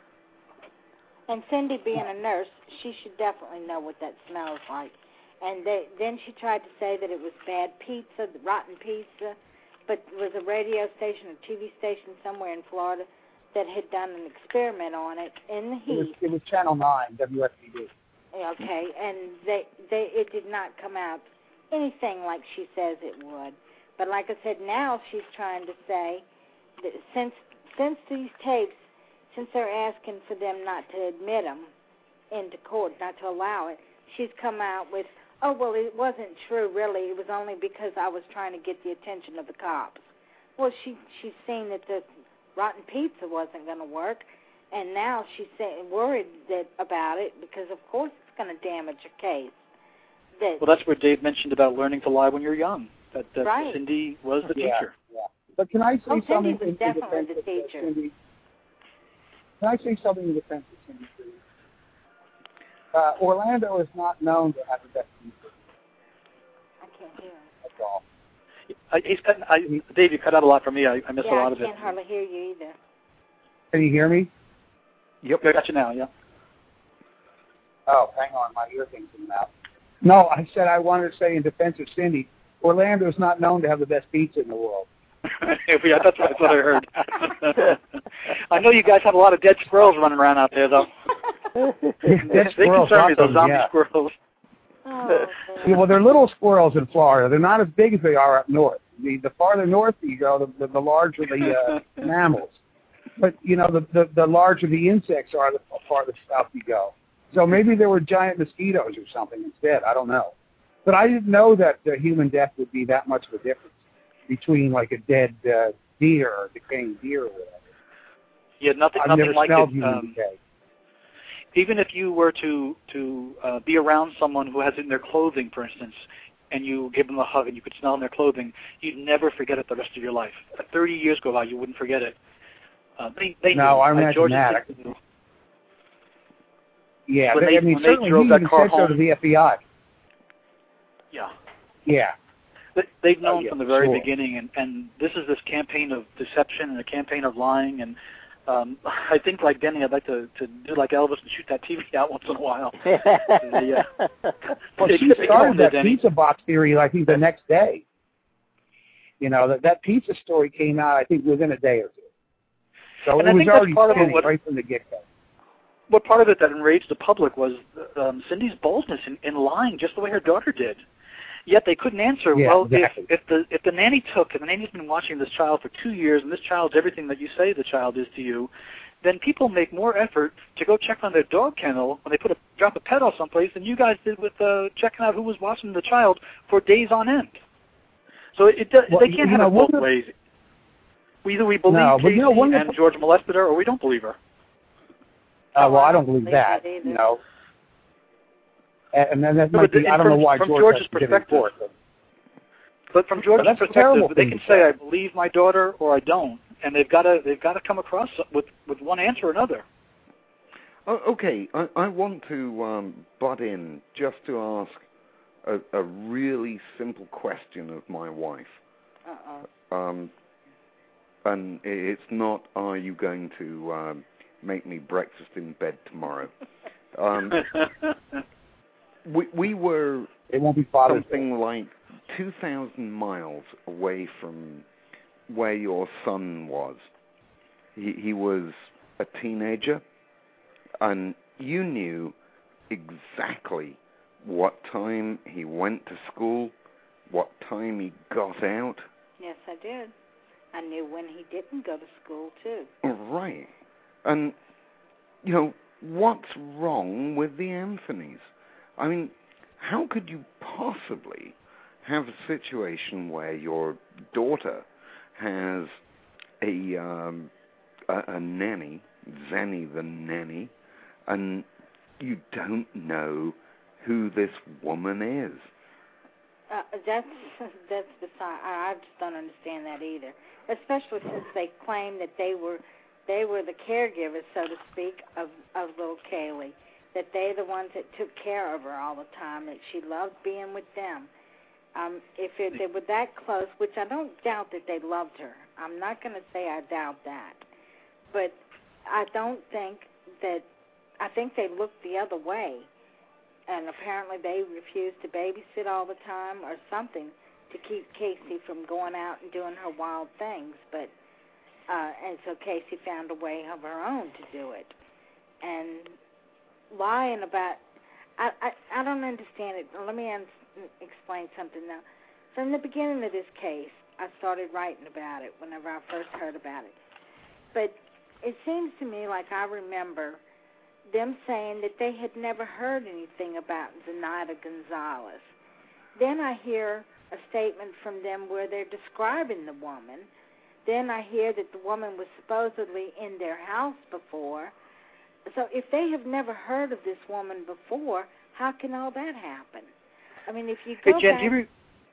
And Cindy, being a nurse, she should definitely know what that smells like. And they, then she tried to say that it was bad pizza, rotten pizza, but there was a radio station, a T V station somewhere in Florida that had done an experiment on it in the It was, heat. it was Channel nine, W S B D. Okay, and they, they, it did not come out anything like she says it would. But like I said, now she's trying to say that since since these tapes, since they're asking for them not to admit them into court, not to allow it, she's come out with, oh, well, it wasn't true, really. It was only because I was trying to get the attention of the cops. Well, she she's seen that the rotten pizza wasn't going to work, and now she's say, worried that about it because, of course, it's going to damage her case. That, Well, that's where Dave mentioned about learning to lie when you're young. That, that Right. Cindy was the Yeah, teacher. yeah. But can I say Oh, Cindy something was in, in definitely defense the of, uh, teacher. Cindy? Can I say something in defense of Cindy, please? Uh, Orlando is not known to have the best pizza. I can't hear her. That's all. I, he's, I, Dave, you cut out a lot for me. I, I missed Yeah, a lot I of it. can't hardly hear you either. Can you hear me? Yep. I got you now, yeah. Oh, hang on, my ear thing's in the mouth. No, I said I wanted to say in defense of Cindy, Orlando is not known to have the best pizza in the world. yeah, that's what, that's what I heard. I know you guys have a lot of dead squirrels running around out there, though. Dead they squirrels, concern me, those awesome, zombie yeah. squirrels. Oh, Yeah, well, they're little squirrels in Florida. They're not as big as they are up north. The, the farther north you go, the, the, the larger the uh, mammals. But, you know, the, the, the larger the insects are, the farther south you go. So maybe there were giant mosquitoes or something instead. I don't know. But I didn't know that uh, human death would be that much of a difference between, like, a dead uh, deer or decaying deer or whatever. Yeah, nothing, I've nothing never like smelled it. human Um, decay. Even if you were to to uh, be around someone who has it in their clothing, for instance, and you give them a hug and you could smell in their clothing, you'd never forget it the rest of your life. Uh, Thirty years go by, you wouldn't forget it. Uh, they, they No, knew. I Like imagine George that. and Cindy knew. Yeah, when they, they- I mean, when they certainly drove he that even car said so to home- the F B I. Yeah. Yeah. They, they've known Oh, yeah, from the very sure. beginning, and, and this is this campaign of deception and a campaign of lying. And um, I think, like Denny, I'd like to, to do like Elvis and shoot that T V out once in a while. they, uh, Well, they- she they go started in there, that Denny. pizza box theory, I think, the next day. You know, that, that pizza story came out, I think, within a day or two. So And it I was think that's already part of it, spinning what- right from the get-go. What part of it that enraged the public was um, Cindy's boldness in, in lying, just the way her daughter did. Yet they couldn't answer. Yeah, well, exactly. if, if the if the nanny took, and the nanny's been watching this child for two years, and this child's everything that you say the child is to you, then people make more effort to go check on their dog kennel when they put a drop a pet off someplace than you guys did with uh, checking out who was watching the child for days on end. So it does, Well, they can't you have know, it both one of- ways. Either we believe No, but Casey you know, one of and the- George molested her, or we don't believe her. Uh, well, I I don't don't believe believe that, it either. you know. And, and then that No, might but be, in- I don't know from- why from George George's has to give perspective, report, but But from George's that's a perspective, terrible they thing can to say say. I believe my daughter or I don't, and they've got to they've got to come across with with one answer or another. Oh, okay, I, I want to um, butt in just to ask a, a really simple question of my wife. Uh-oh. Um, and it's not, are you going to um, make me breakfast in bed tomorrow? Um, we, we were it won't be Father's Day. something like two thousand miles away from where your son was. He, he was a teenager, and you knew exactly what time he went to school, what time he got out. Yes, I did. I knew when he didn't go to school, too. Right. And, you know, what's wrong with the Anthonys? I mean, how could you possibly have a situation where your daughter has a um, a, a nanny, Zanny the nanny, and you don't know who this woman is? Uh, that's that's beside. I I just don't understand that either. Especially since they claim that they were they were the caregivers, so to speak, of of little Kaylee. That they're the ones that took care of her all the time. That she loved being with them. Um, if it, they were that close, which I don't doubt that they loved her. I'm not going to say I doubt that, but I don't think that. I think they looked the other way. And apparently they refused to babysit all the time or something to keep Casey from going out and doing her wild things. But uh, and so Casey found a way of her own to do it. And lying about, I, I, I don't understand it. Let me un- explain something now. From the beginning of this case, I started writing about it whenever I first heard about it. But it seems to me like I remember them saying that they had never heard anything about Zenaida Gonzalez. Then I hear a statement from them where they're describing the woman. Then I hear that the woman was supposedly in their house before. So if they have never heard of this woman before, how can all that happen? I mean, if you go Hey Jen, back... do you re-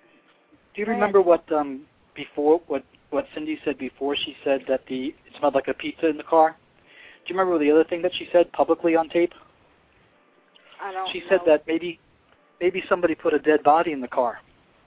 do you Go remember ahead. what um before what what Cindy said before? She said that the it smelled like a pizza in the car. Do you remember the other thing that she said publicly on tape? I don't She know. said that maybe maybe somebody put a dead body in the car.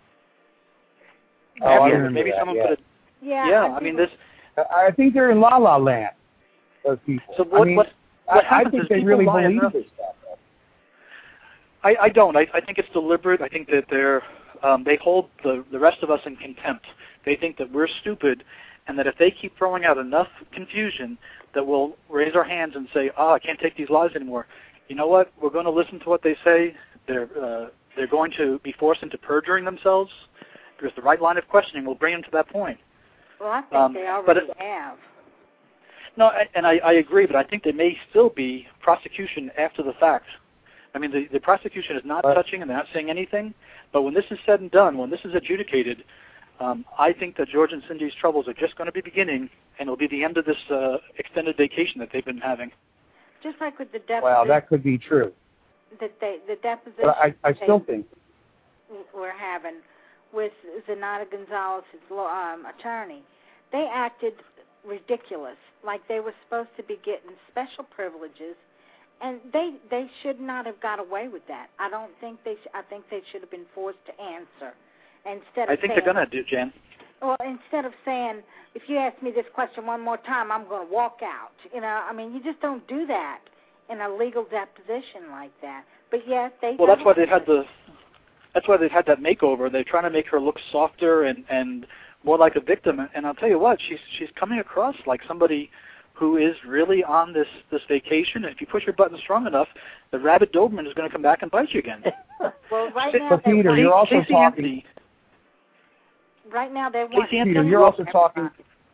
Oh, I Yeah, remember maybe that, someone yeah. put a Yeah, yeah. I, I mean think- this. I think they're in La La Land, those people. So what I mean, what what I, I happens think is they people really lie believe enough. this stuff. though. I, I don't. I, I think it's deliberate. I think that they're um, they hold the, the rest of us in contempt. They think that we're stupid, and that if they keep throwing out enough confusion, that we'll raise our hands and say, oh, I can't take these lies anymore. You know what? We're going to listen to what they say. They're, uh, they're going to be forced into perjuring themselves, because the right line of questioning will bring them to that point. Well, I think um, they already but, have. No, and I, I agree, but I think there may still be prosecution after the fact. I mean, the, the prosecution is not but, touching and they're not saying anything, but when this is said and done, when this is adjudicated, um, I think that George and Cindy's troubles are just going to be beginning, and it'll be the end of this uh, extended vacation that they've been having. Just like with the deposition. Well, that could be true. That they, the deposition But I, I still think we're having with Zenata Gonzalez's um, attorney, they acted ridiculous, like they were supposed to be getting special privileges, and they they should not have got away with that. I don't think they. Sh- I think they should have been forced to answer. Instead of I think saying, they're going to do, Jan. Well, instead of saying, if you ask me this question one more time, I'm going to walk out. You know, I mean, you just don't do that in a legal deposition like that. But yes, they. Well, that's why they've had the. That's why they've had that makeover. They're trying to make her look softer and, and more like a victim. And I'll tell you what, she's she's coming across like somebody who is really on this, this vacation. And if you push your button strong enough, the rabid Doberman is going to come back and bite you again. Well, right but, now, but Peter, they, you're also Casey talking. Anthony, right now, they want. Casey Peter, Anthony you're also talking.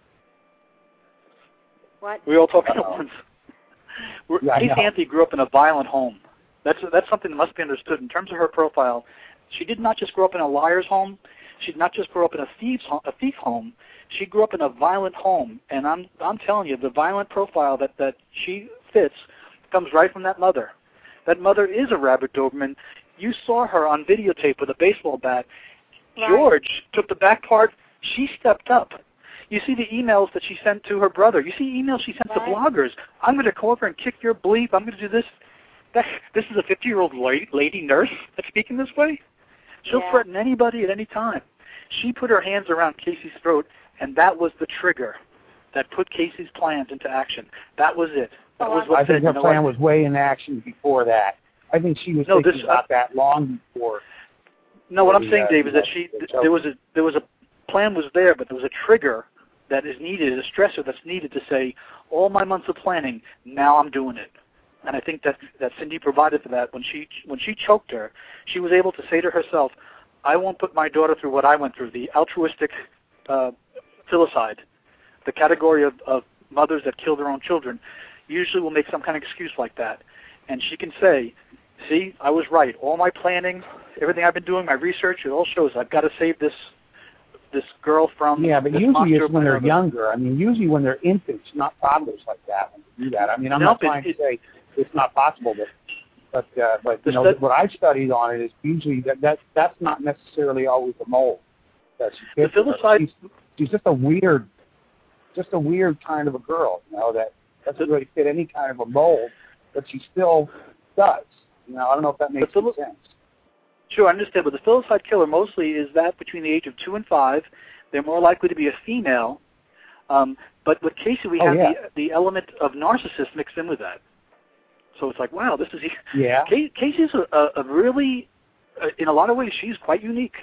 What? We all talk at once. Yeah, Casey Anthony grew up in a violent home. That's that's something that must be understood in terms of her profile. She did not just grow up in a liar's home. She did not just grow up in a thief's home, a thief home. She grew up in a violent home, and I'm I'm telling you, the violent profile that, that she fits comes right from that mother. That mother is a rabid Doberman. You saw her on videotape with a baseball bat. Right. George took the back part. She stepped up. You see the emails that she sent to her brother. You see emails she sent right. to bloggers. I'm going to come over and kick your bleep. I'm going to do this. That, this is a fifty-year-old lady, lady nurse that's speaking this way. She'll yeah. threaten anybody at any time. She put her hands around Casey's throat, and that was the trigger that put Casey's plans into action. That was it. That was what I think said, her you know plan what? was way in action before that. I think she was No, thinking this, about uh, that long before. No, what I'm the, saying, uh, Dave, is that the- she the th- there was a there was a plan was there, but there was a trigger that is needed, a stressor that's needed to say, all my months of planning, now I'm doing it. And I think that that Cindy provided for that. When she when she choked her, she was able to say to herself, I won't put my daughter through what I went through, the altruistic uh, filicide, the category of, of mothers that kill their own children, usually will make some kind of excuse like that. And she can say, see, I was right. All my planning, everything I've been doing, my research, it all shows I've got to save this this girl from Yeah, but this usually monster it's when they're mother. younger. I mean, usually when they're infants, not toddlers like that, when they do that. I mean, I'm Nope, not trying it- to say it's not possible, but but uh, but you The know stud- what I've studied on it is usually that, that that's not necessarily always the mold that she The fits. with her. filicide- She's, she's just a weird, just a weird kind of a girl, you know, that doesn't really fit any kind of a mold, but she still does. You know, I don't know if that makes The any fili- sense. Sure, I understand, but the filicide killer mostly is that between the age of two and five. They're more likely to be a female. Um, but with Casey, we Oh, have yeah. the, the element of narcissist mixed in with that. So it's like, wow, this is... Yeah. Casey, Casey's a, a, a really, uh, in a lot of ways, she's quite unique.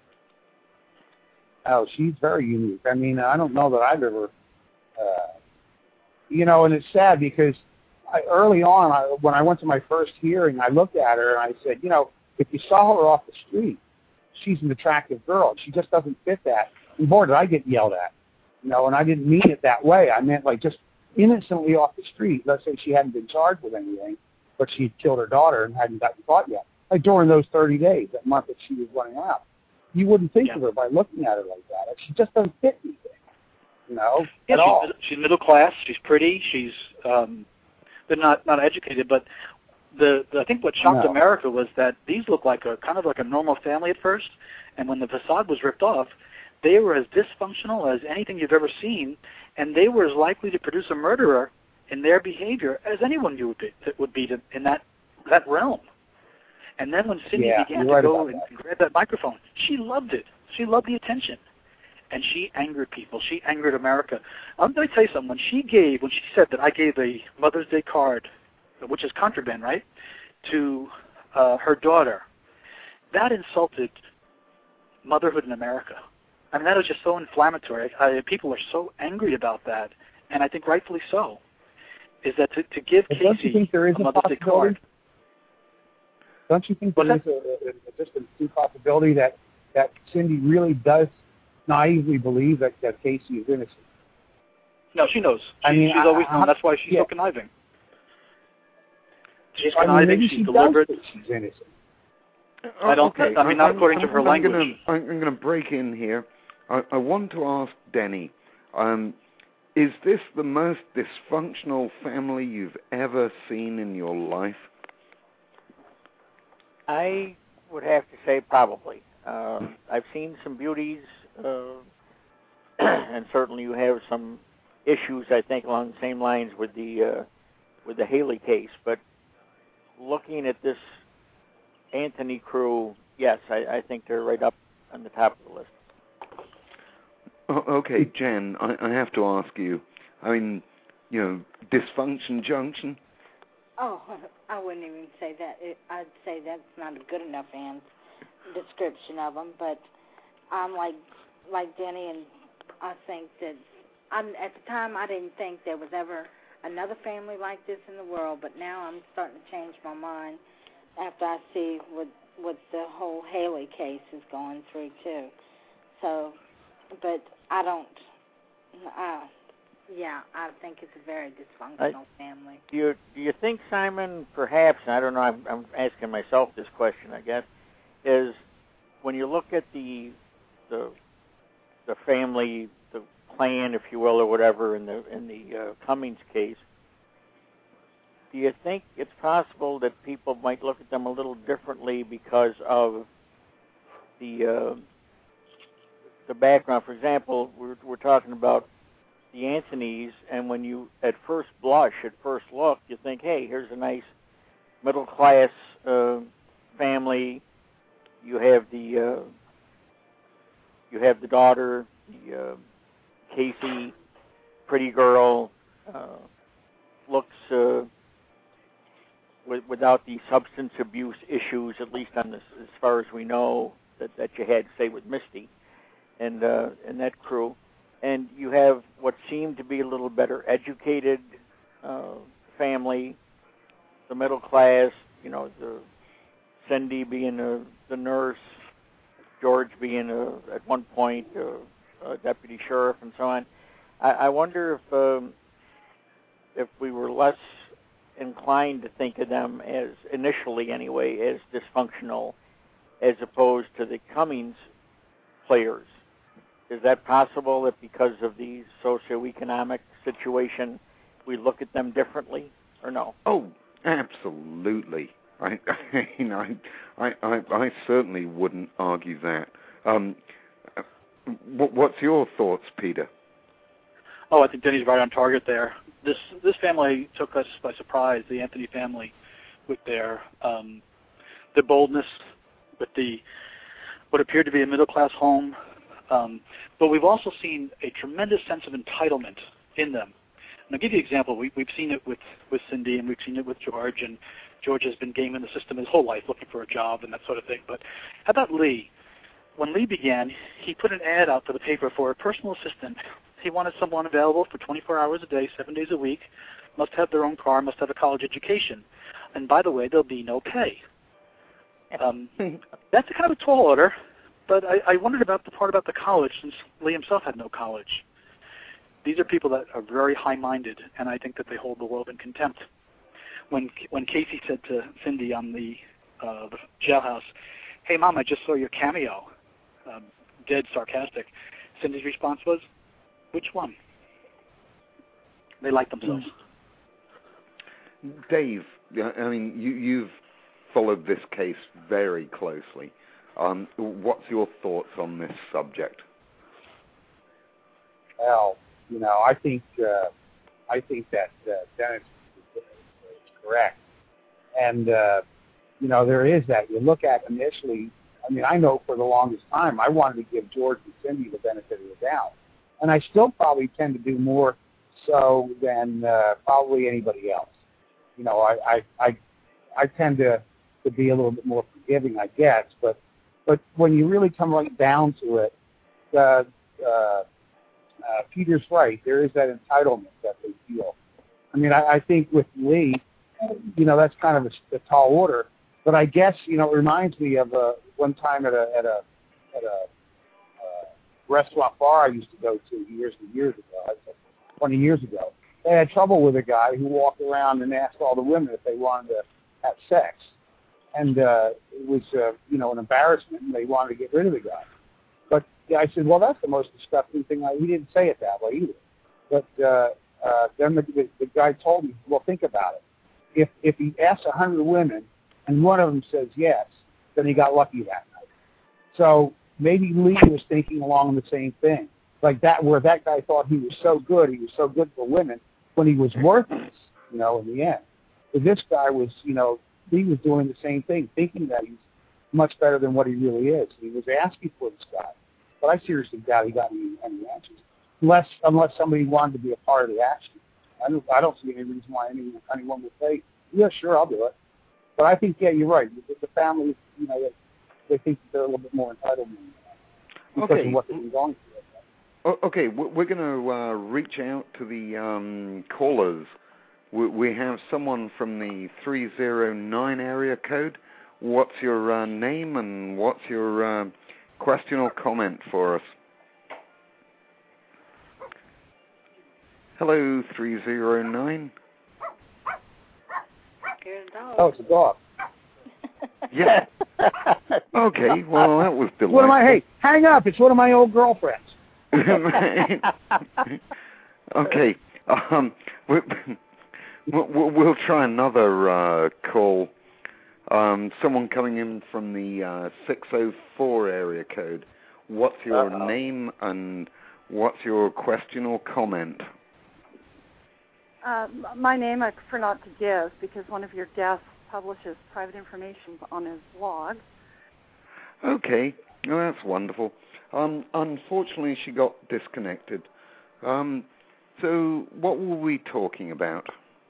Oh, she's very unique. I mean, I don't know that I've ever, uh, you know, and it's sad because I, early on, I, when I went to my first hearing, I looked at her and I said, you know, if you saw her off the street, she's an attractive girl. She just doesn't fit that. And boy, did I get yelled at. You know, and I didn't mean it that way. I meant like just innocently off the street. Let's say she hadn't been charged with anything, but she'd killed her daughter and hadn't gotten caught yet. Like during those thirty days, that month that she was running out. You wouldn't think Yeah. of her by looking at her like that. Like, she just doesn't fit anything, you know, Yeah, at she's, all. mid- she's middle class. She's pretty. She's um, they're not not educated, but the, the I think what shocked No. America was that these looked like a kind of like a normal family at first, and when the facade was ripped off, they were as dysfunctional as anything you've ever seen, and they were as likely to produce a murderer in their behavior as anyone you would be, that would be to, in that that realm. And then when Cindy Yeah, began you're to right go about and, that. and grab that microphone, she loved it. She loved the attention. And she angered people. She angered America. I'm going to tell you something. When she gave, when she said that I gave a Mother's Day card, which is contraband, right, to uh, her daughter, that insulted motherhood in America. I mean, that is just so inflammatory. I, people are so angry about that, and I think rightfully so. Is that to, to give but Casey don't you think there is a a Mother's Day possibility? card? Don't you think What's there is a, a, a, just a possibility that, that Cindy really does naively believe that, that Casey is innocent? No, she knows. She, I mean, she's I, always known. I, That's why she's yeah. so conniving. She's I conniving. mean, she's she deliberate. Does think she's innocent. I don't. Okay. I mean, not I'm, according I'm, to her I'm language. Gonna, I'm going to break in here. I, I want to ask Denny, um, is this the most dysfunctional family you've ever seen in your life? I would have to say probably. Uh, I've seen some beauties, uh, and certainly you have some issues, I think, along the same lines with the uh, with the Haley case. But looking at this Anthony crew, yes, I, I think they're right up on the top of the list. Oh, okay, Jen, I, I have to ask you. I mean, you know, dysfunction junction. Oh, I wouldn't even say that. It, I'd say that's not a good enough an description of them. But I'm like like Denny, and I think that I'm at the time I didn't think there was ever another family like this in the world. But now I'm starting to change my mind after I see what what the whole Haley case is going through too. So, but I don't. Uh, yeah, I think it's a very dysfunctional I, family. Do you do you think, Simon, perhaps, and I don't know, I'm, I'm asking myself this question, I guess, is when you look at the the the family, the plan, if you will, or whatever, in the in the uh, Cummings case, do you think it's possible that people might look at them a little differently because of the uh, the background? For example, we're we're talking about the Anthonys, and when you at first blush, at first look, you think, hey, here's a nice middle class uh, family. You have the uh, you have the daughter, the uh, Casey, pretty girl, uh, looks uh, w- without the substance abuse issues, at least on this, as far as we know, that, that you had, say, with Misty and uh, and that crew. And you have what seemed to be a little better educated uh, family, the middle class, you know, the Cindy being a, the nurse, George being a, at one point a, a deputy sheriff, and so on. I, I wonder if um, if we were less inclined to think of them as, initially anyway, as dysfunctional, as opposed to the Cummings players. Is that possible, that because of the socioeconomic situation, we look at them differently, or no? Oh, absolutely. I, I, you know, I, I, I certainly wouldn't argue that. Um, what, what's your thoughts, Peter? Oh, I think Denny's right on target there. This this family took us by surprise, the Anthony family, with their um, their boldness, with the what appeared to be a middle class home. Um, but we've also seen a tremendous sense of entitlement in them. And I'll give you an example. We, we've seen it with, with Cindy, and we've seen it with George, and George has been gaming the system his whole life, looking for a job and that sort of thing. But how about Lee? When Lee began, he put an ad out for the paper for a personal assistant. He wanted someone available for twenty-four hours a day, seven days a week, must have their own car, must have a college education. And by the way, there'll be no pay. Um, that's a kind of a tall order. But I, I wondered about the part about the college, since Lee himself had no college. These are people that are very high-minded, and I think that they hold the world in contempt. When when Casey said to Cindy on the, uh, the jailhouse, "Hey, Mom, I just saw your cameo," um, dead sarcastic, Cindy's response was, "Which one?" They like themselves. Dave, I mean, you, you've followed this case very closely. Um, what's your thoughts on this subject? Well, you know, I think uh, I think that uh, Dennis is correct, and uh, you know, there is that. You look at initially. I mean, I know for the longest time I wanted to give George and Cindy the benefit of the doubt, and I still probably tend to do more so than uh, probably anybody else. You know, I I I, I tend to to be a little bit more forgiving, I guess, but. But when you really come right down to it, uh, uh, uh, Peter's right. There is that entitlement that they feel. I mean, I, I think with Lee, you know, that's kind of a, a tall order. But I guess, you know, it reminds me of uh, one time at a at a at a uh, restaurant bar I used to go to years and years ago, twenty years ago. They had trouble with a guy who walked around and asked all the women if they wanted to have sex, and uh, it was uh, you know an embarrassment, and they wanted to get rid of the guy. But yeah, I said, well, that's the most disgusting thing. I, he didn't say it that way either. But uh, uh, then the, the, the guy told me, well, think about it. If if he asks a hundred women and one of them says yes, then he got lucky that night. So maybe Lee was thinking along the same thing, like that, where that guy thought he was so good, he was so good for women, when he was worthless, you know, in the end. But this guy was, you know, he was doing the same thing, thinking that he's much better than what he really is. He was asking for this guy. But I seriously doubt he got any, any answers, unless unless somebody wanted to be a part of the action. I don't, I don't see any reason why anyone, anyone would say, yeah, sure, I'll do it. But I think, yeah, you're right. The, the families, you know, they, they think that they're a little bit more entitled than because okay. of what they've been going through. Okay, we're going to uh, reach out to the um, callers. We, we have someone from the three zero nine area code. What's your uh, name and what's your uh, question or comment for us? Hello, three zero nine. Oh, it's a dog. Yeah. Okay, well, that was delightful. What am I? Hey, hang up. It's one of my old girlfriends. Okay. Um, we, we'll, we'll try another uh, call. Um, someone coming in from the uh, six oh four area code. What's your Uh-oh. name and what's your question or comment? Uh, my name I prefer not to give because one of your guests publishes private information on his blog. Okay, well, that's wonderful. Um, unfortunately, she got disconnected. Um, so what were we talking about?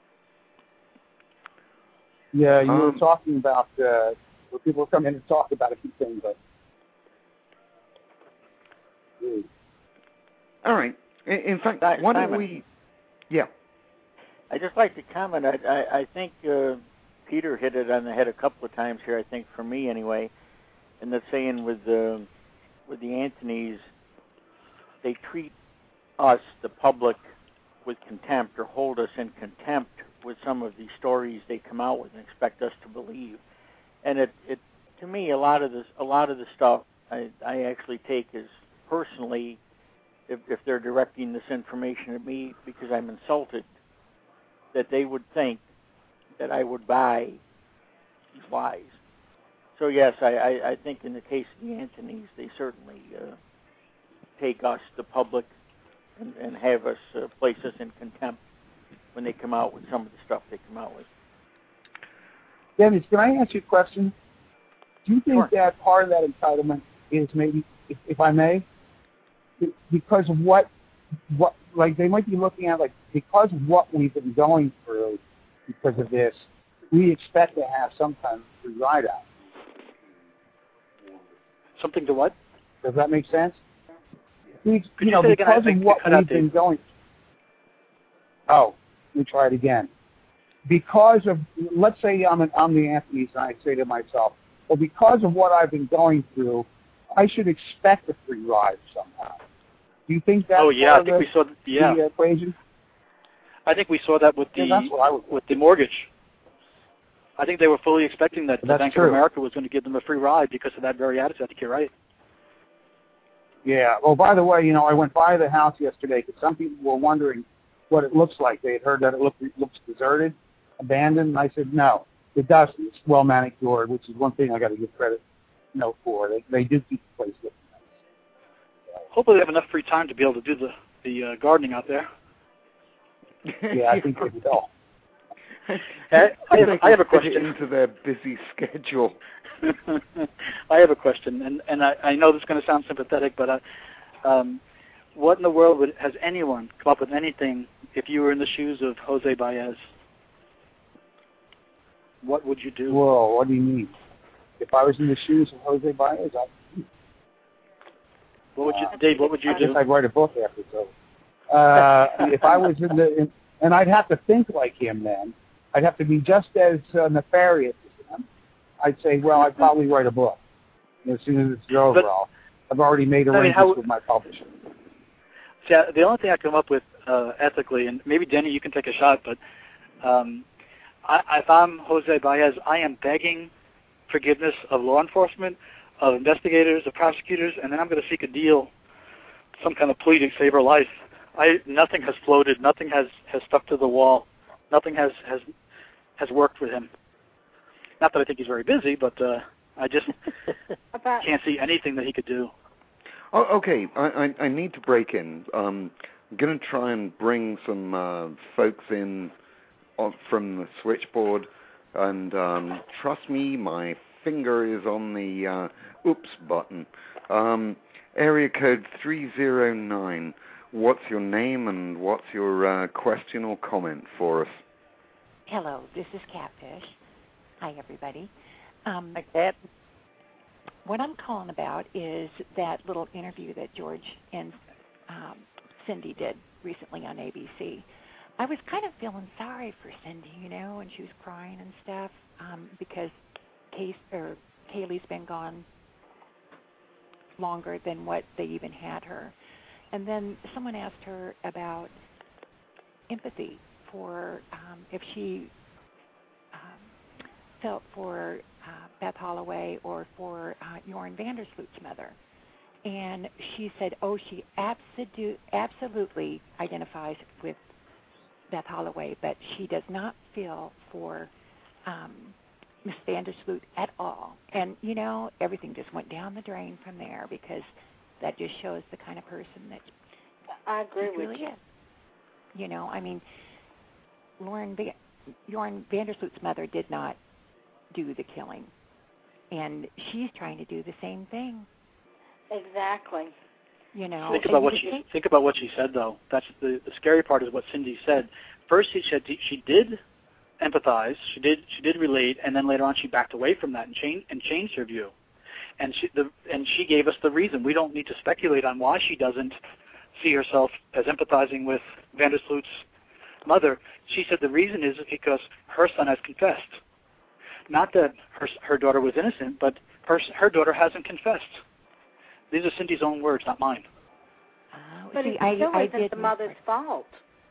Yeah, you um, were talking about uh, where people come in and talk about a few things. But... All right. In, in fact, Simon, why don't we... Yeah. I'd just like to comment. I, I, I think uh, Peter hit it on the head a couple of times here, I think, for me anyway, and that's saying with the, with the Anthonys, they treat us, the public, with contempt or hold us in contempt with some of the stories they come out with and expect us to believe. And it, it to me, a lot of this, a lot of the stuff I, I actually take as personally, if, if they're directing this information at me because I'm insulted, that they would think that I would buy these lies. So yes, I, I, I think in the case of the Anthonys, they certainly uh, take us, the public, and, and have us uh, place us in contempt when they come out with some of the stuff they come out with. Dennis, can I ask you a question? Do you think Sure. that part of that entitlement is maybe, if, if I may, because of what, what, like they might be looking at, like, because of what we've been going through because of this, we expect to have some kind of free ride out. Something to what? Does that make sense? We, Could you you know, say because again? I- of I what cut out we've there. been going. Oh, let me try it again. Because of, let's say I'm, an, I'm the Anthony's, and I say to myself, well, because of what I've been going through, I should expect a free ride somehow. Do you think that's Oh yeah, I part think of we saw. the, Yeah, the equation? I think we saw that with the Yeah, that's what I would. with the mortgage. I think they were fully expecting that the That's Bank true. of America was going to give them a free ride because of that very attitude. I think you're right. Yeah. Oh, by the way, you know, I went by the house yesterday because some people were wondering what it looks like. They had heard that it looked, it looks deserted, abandoned, and I said, no, it doesn't. It's well manicured, which is one thing I got to give credit, you know, for. They, they do keep the place looking nice. Hopefully, they have enough free time to be able to do the the uh, gardening out there. Yeah, I think they will. I, I, have, I have a Fit it question. into their busy schedule. I have a question, and, and I, I know this is going to sound sympathetic, but I, um, what in the world would, has anyone come up with anything if you were in the shoes of Jose Baez? What would you do? Whoa, what do you mean? if I was in the shoes of Jose Baez, I, what would you, uh, Dave? What would you I do? guess I'd write a book after it's over. Uh, if I was in the, in, and I'd have to think like him then. I'd have to be just as uh, nefarious as him. I'd say, well, I'd probably write a book as soon as it's over. But, I'll, I've already made I mean, arrangements how, with my publisher. See, the only thing I come up with uh, ethically, and maybe Denny, you can take a shot, but um, I, if I'm Jose Baez, I am begging forgiveness of law enforcement, of investigators, of prosecutors, and then I'm going to seek a deal, some kind of plea to save her life. I nothing has floated, nothing has, has stuck to the wall, nothing has, has has worked with him. Not that I think he's very busy, but uh, I just can't see anything that he could do. Oh, okay, I, I, I need to break in. Um, I'm going to try and bring some uh, folks in on, from the switchboard, and um, trust me, my finger is on the uh, oops button. Um, area code three zero nine. What's your name and what's your uh, question or comment for us? Hello, this is Catfish. Hi, everybody. Um, Hi, Cat. What I'm calling about is that little interview that George and um, Cindy did recently on A B C. I was kind of feeling sorry for Cindy, you know, and she was crying and stuff um, because Case, or Kaylee's been gone longer than what they even had her. And then someone asked her about empathy for um, if she um, felt for uh, Beth Holloway or for uh, Jorn Vandersloot's mother. And she said, oh, she absolu- absolutely identifies with Beth Holloway, but she does not feel for um, Miss Vandersloot at all. And, you know, everything just went down the drain from there because that just shows the kind of person that I agree she with really you. is. You know, I mean, Lauren Va- Jorn Vandersloot's mother did not do the killing, and she's trying to do the same thing. Exactly. You know, Think about what she think, think about what she said, though. That's the, the scary part is what Cindy said. First, she said she did empathize, she did she did relate, and then later on she backed away from that and changed and changed her view. And she the and she gave us the reason. We don't need to speculate on why she doesn't see herself as empathizing with Vandersloot's mother. She said the reason is because her son has confessed. Not that her her daughter was innocent, but her her daughter hasn't confessed. These are Cindy's own words, not mine. uh, But see, it I, still I isn't did the mother's fault.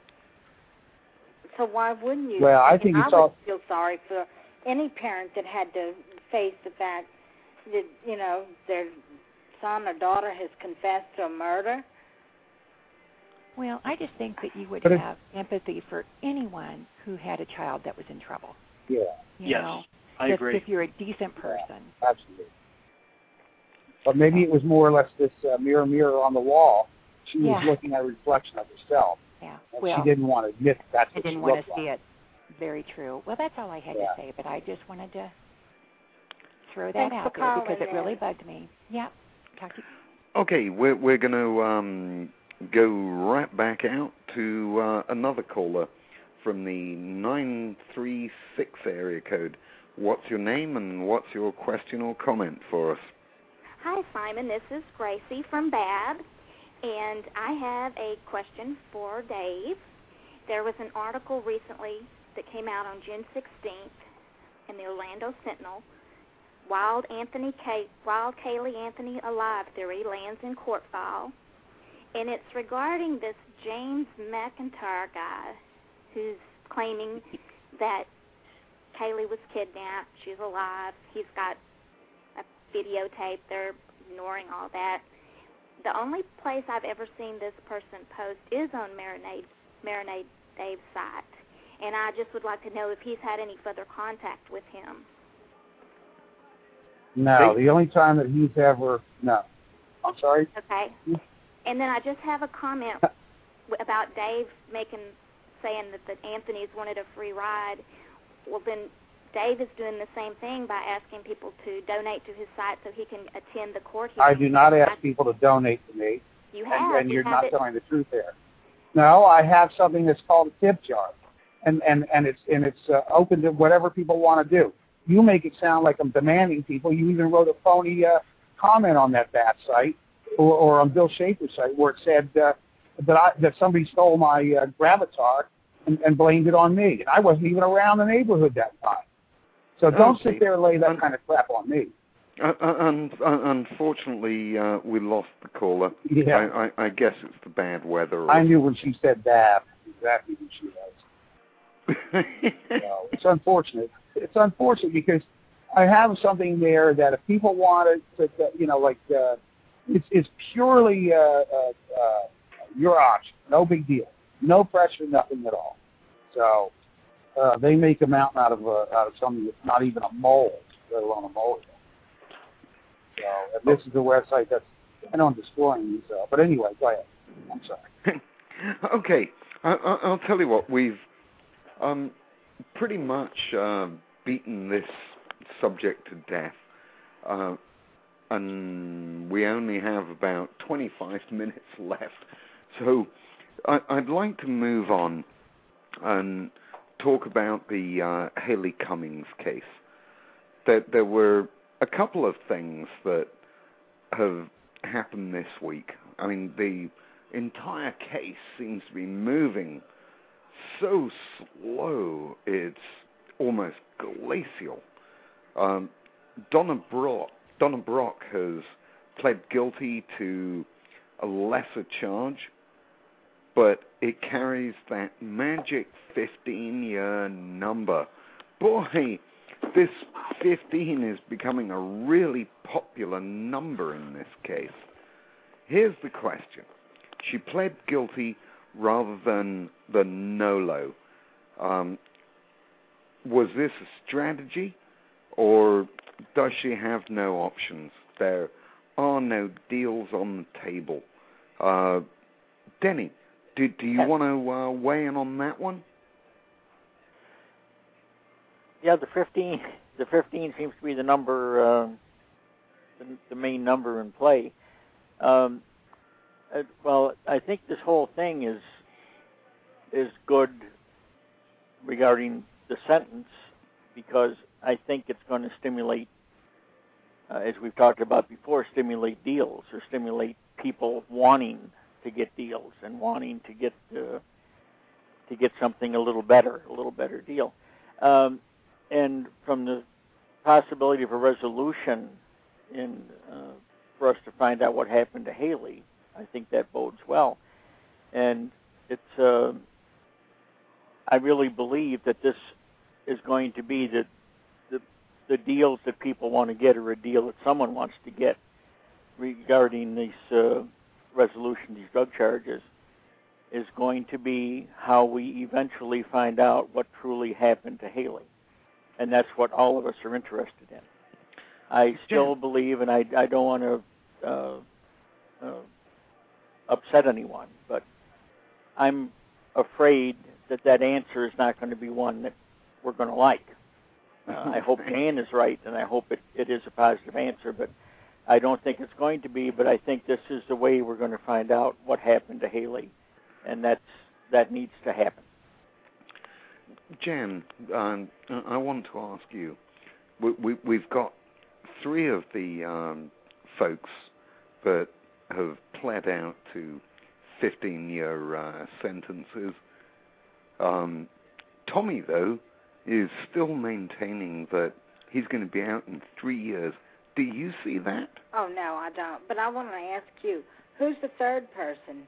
So why wouldn't you? Well, I mean, think I it's would all- feel sorry for any parent that had to face the fact that, you know, their son or daughter has confessed to a murder. Well, I just think that you would But it- have empathy for anyone who had a child that was in trouble. Yeah, You Yes, know, I if, agree. if you're a decent person. absolutely. But maybe it was more or less this uh, mirror, mirror on the wall. She was Yeah. looking at a reflection of herself, Yeah. and Well, she didn't want to admit that's I what didn't she want looked to see like. it. Very true. Well, that's all I had Yeah. to say, but I just wanted to throw that Thanks out for there because calling it really in. bugged me. Yeah. Talk to you. Okay, we're we're going to um, go right back out to uh, another caller from the nine three six area code. What's your name and what's your question or comment for us? Hi, Simon. This is Gracie from Bab, and I have a question for Dave. There was an article recently that came out on June sixteenth in the Orlando Sentinel. Wild Anthony K- Wild Caylee Anthony alive theory lands in court file, and it's regarding this James McIntyre guy who's claiming that Caylee was kidnapped. She's alive. He's got a videotape. They're ignoring all that. The only place I've ever seen this person post is on Marinade, Marinade Dave's site, and I just would like to know if he's had any further contact with him. No, the only time that he's ever no. I'm sorry. Okay. And then I just have a comment about Dave making saying that the Anthony's wanted a free ride. Well, then Dave is doing the same thing by asking people to donate to his site so he can attend the court hearing. I do not ask people to donate to me. You and, have. and you you're have not it. telling the truth there. No, I have something that's called a tip jar, and and and it's and it's uh, open to whatever people want to do. you make it sound like I'm demanding people. You even wrote a phony uh, comment on that Bat site or, or on Bill Schaefer's site where it said uh, that I, that somebody stole my uh, Gravatar and, and blamed it on me. And I wasn't even around the neighborhood that time. So don't okay. sit there and lay that um, kind of crap on me. Uh, uh, uh, unfortunately, uh, we lost the caller. Yeah. I, I, I guess it's the bad weather. Or I knew when she said that exactly who she was. So it's unfortunate. It's unfortunate because I have something there that if people want it, to, you know, like uh, it's it's purely uh, uh, uh, your option. No big deal. No pressure. Nothing at all. So uh, they make a mountain out of uh, out of something that's not even a mole, let alone a molehill. So and this is the website that's I know I'm destroying these. Uh, but anyway, go ahead. I'm sorry. Okay, I, I, I'll tell you what we've um, pretty much uh, beaten this subject to death, uh, and we only have about twenty-five minutes left. So I, I'd like to move on and talk about the uh, Haley Cummings case. That there were a couple of things that have happened this week. I mean, the entire case seems to be moving so slow, it's almost glacial. Um, Donna Brock, Donna Brock has pled guilty to a lesser charge, but it carries that magic fifteen-year number. Boy, this fifteen is becoming a really popular number in this case. Here's the question. She pled guilty rather than the NOLO. Um, was this a strategy, or does she have no options? There are no deals on the table. Uh, Denny, do, do you want to uh, weigh in on that one? Yeah, the fifteen, the fifteen seems to be the number, uh, the, the main number in play. Um, uh, well, I think this whole thing is is good regarding the sentence because I think it's going to stimulate, uh, as we've talked about before, stimulate deals or stimulate people wanting to get deals and wanting to get uh, to get something a little better, a little better deal. Um, and from the possibility of a resolution in uh, for us to find out what happened to Haley, I think that bodes well. And it's uh, I really believe that this is going to be the, the the deals that people want to get or a deal that someone wants to get regarding these uh, resolution, these drug charges, is going to be how we eventually find out what truly happened to Haley. And that's what all of us are interested in. I still yeah. believe, and I, I don't want to uh, uh, upset anyone, but I'm afraid that that answer is not going to be one that we're going to like. Uh, I hope Jan is right, and I hope it, it is a positive answer, but I don't think it's going to be, but I think this is the way we're going to find out what happened to Haley, and that's, that needs to happen. Jan, um, I want to ask you, we, we, we've got three of the um, folks that have pled out to fifteen-year uh, sentences. Um, Tommy, though, is still maintaining that he's going to be out in three years. Do you see that? Oh, no, I don't. But I want to ask you, who's the third person?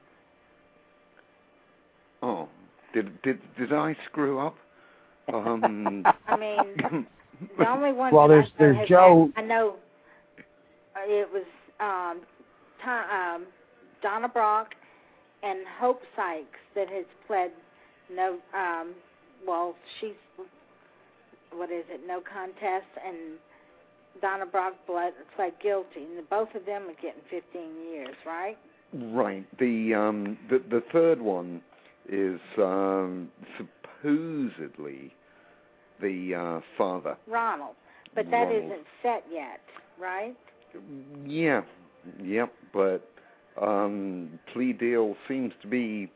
Oh, did did did I screw up? Um, I mean, the only one. Well, there's I know there's Joe. Had, I know it was um, Tom, um, Donna Brock and Hope Sykes that has pled no. Um, well, she's what is it? No contest, and Donna Brock pled, pled guilty, and both of them are getting fifteen years, right? Right. The um, the the third one is um, supposedly the uh, father, Ronald, but that Ronald. isn't set yet, right? Yeah, yep. But um, plea deal seems to be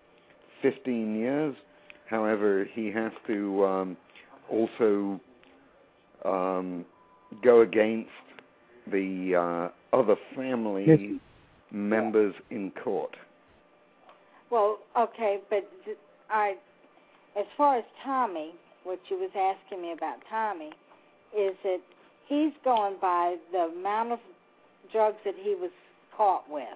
fifteen years. However, he has to um, also um, go against the uh, other family Yes. members in court. Well, okay, but I, as far as Tommy, what you was asking me about Tommy, is that he's going by the amount of drugs that he was caught with,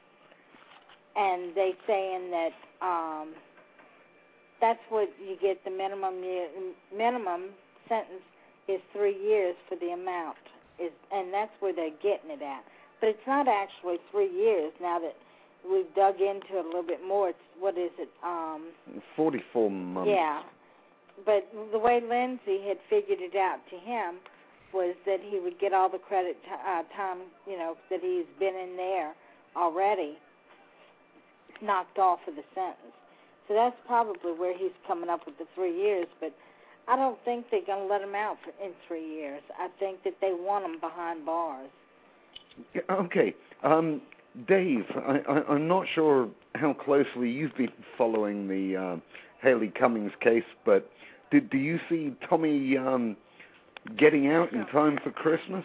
and they saying that um, that's what you get. The minimum year, minimum sentence is three years for the amount, is, and that's where they're getting it at. But it's not actually three years now that we've dug into it a little bit more. It's, what is it? Um, forty-four months. Yeah. But the way Lindsay had figured it out to him was that he would get all the credit t- uh, time, you know, that he's been in there already, knocked off of the sentence. So that's probably where he's coming up with the three years. But I don't think they're going to let him out for, in three years. I think that they want him behind bars. Okay. Um, Dave, I, I, I'm not sure how closely you've been following the uh, Haley Cummings case, but did, do you see Tommy um, getting out in time for Christmas?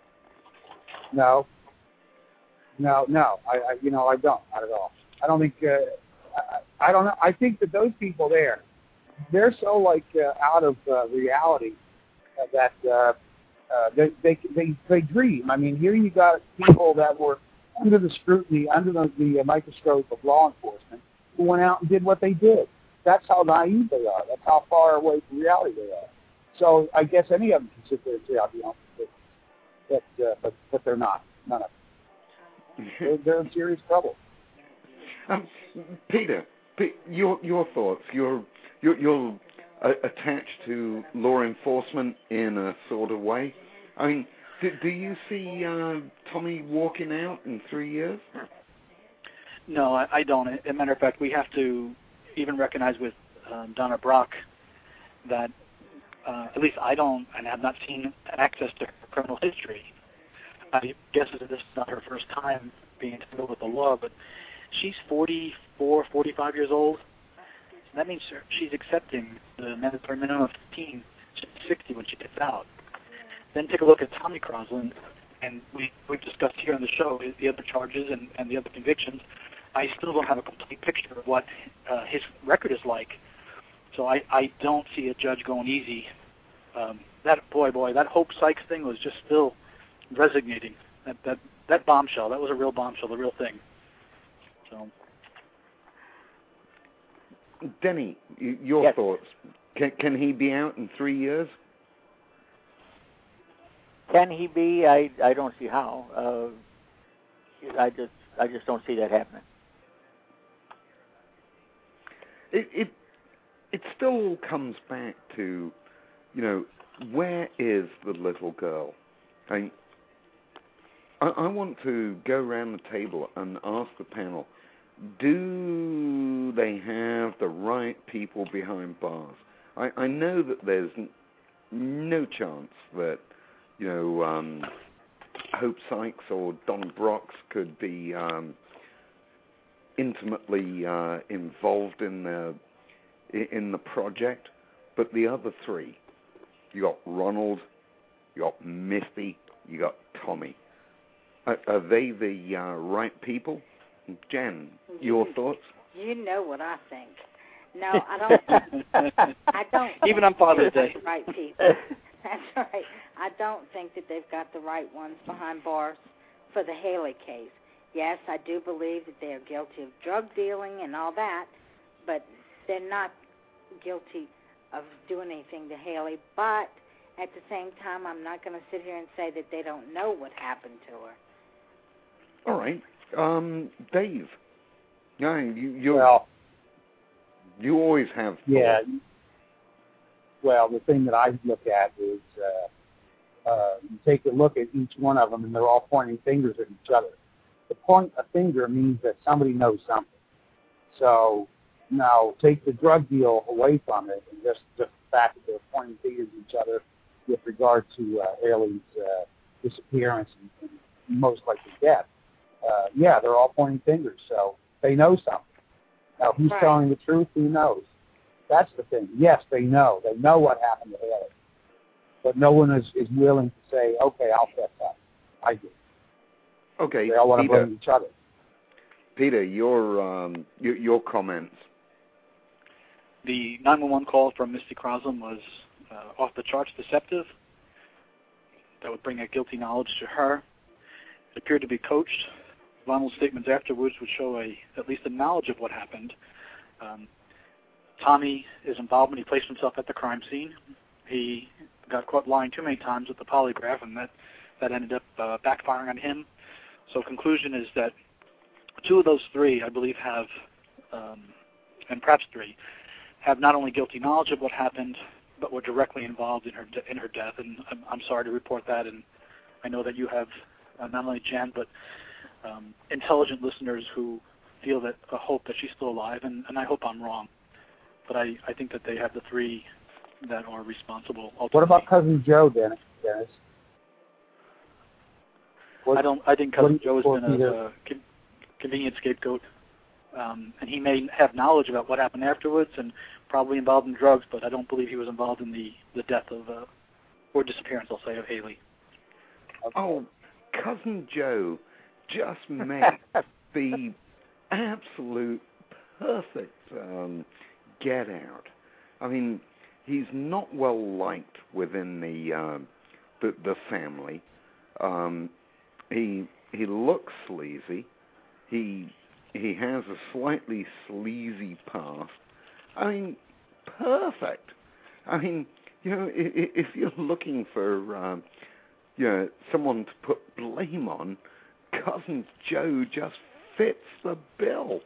No. No, no. I, I you know, I don't. Not at all. I don't think. Uh, I, I don't know. I think that those people there, they're so like uh, out of uh, reality uh, that uh, uh, they, they they they dream. I mean, here you got people that were under the scrutiny, under the, the microscope of law enforcement, who went out and did what they did. That's how naive they are. That's how far away from reality they are. So I guess any of them can sit there and say, I'll be honest with you. But, uh, but, but they're not. None of them. They're, they're in serious trouble. Um, Peter, P- your your thoughts. You're you're, you're uh, attached to law enforcement in a sort of way. I mean, do, do you see uh, Tommy walking out in three years? No, I, I don't. As a matter of fact, we have to even recognize with um, Donna Brock that uh, at least I don't and have not seen access to her criminal history. I guess that this is not her first time being involved with the law, but she's forty-four, forty-five years old. So that means she's accepting the mandatory minimum of fifteen. She's sixty when she gets out. Then take a look at Tommy Crosland, and we, we've discussed here on the show the other charges and, and the other convictions. I still don't have a complete picture of what uh, his record is like. So I, I don't see a judge going easy. Um, that boy, boy, that Hope Sykes thing was just still resonating. That that that bombshell, that was a real bombshell, the real thing. So, Denny, your yes. thoughts. Can can he be out in three years? Can he be? I, I don't see how. Uh, I just I just don't see that happening. It it it still comes back to, you know, where is the little girl? I I, I want to go around the table and ask the panel: do they have the right people behind bars? I, I know that there's n- no chance that, you know, um, Hope Sykes or Don Brocks could be um, intimately uh, involved in the in the project, but the other three, you got Ronald, you got Misty, you got Tommy. Are, are they the uh, right people? Jen, your thoughts? You know what I think. No, I don't. I don't. Even on Father's Day. The right people. That's right. I don't think that they've got the right ones behind bars for the Haley case. Yes, I do believe that they are guilty of drug dealing and all that, but they're not guilty of doing anything to Haley. But at the same time, I'm not going to sit here and say that they don't know what happened to her. All right. Um, Dave, yeah, you you Well, you always have thoughts. yeah. Well, the thing that I look at is uh, uh, you take a look at each one of them, and they're all pointing fingers at each other. To point a finger means that somebody knows something. So now take the drug deal away from it, and just, just the fact that they're pointing fingers at each other with regard to uh, Haley's uh, disappearance and, and most likely death. Uh, yeah, they're all pointing fingers, so they know something. Now, who's Right. telling the truth? Who knows? That's the thing. Yes, they know. They know what happened to Haley. but no one is, is willing to say, okay, I'll fess up. I do. Okay, they all want Peter, to blame each other. Peter, your, um, your, your comments. The nine one one call from Misty Crosland was uh, off the charts deceptive. That would bring a guilty knowledge to her. It appeared to be coached. Ronald's statements afterwards would show a at least a knowledge of what happened. Um, Tommy is involved when he placed himself at the crime scene. He got caught lying too many times with the polygraph, and that, that ended up uh, backfiring on him. So conclusion is that two of those three, I believe, have, um, and perhaps three, have not only guilty knowledge of what happened, but were directly involved in her de- in her death. And I'm, I'm sorry to report that, and I know that you have uh, not only Jen, but um, intelligent listeners who feel that uh, hope that she's still alive, and, and I hope I'm wrong. But I, I think that they have the three that are responsible. Ultimately. What about Cousin Joe, Dennis? Dennis? What, I don't. I think Cousin Joe has been Peter? a, a con- convenient scapegoat, um, and he may have knowledge about what happened afterwards, and probably involved in drugs. But I don't believe he was involved in the, the death of uh, or disappearance, I'll say, of Haley. Oh, Cousin Joe just made the absolute perfect um, get out. I mean, he's not well liked within the uh, the, the family. Um, he he looks sleazy. He he has a slightly sleazy past. I mean, perfect. I mean, you know, if, if you're looking for um, you know, someone to put blame on, Cousin Joe just fits the bill.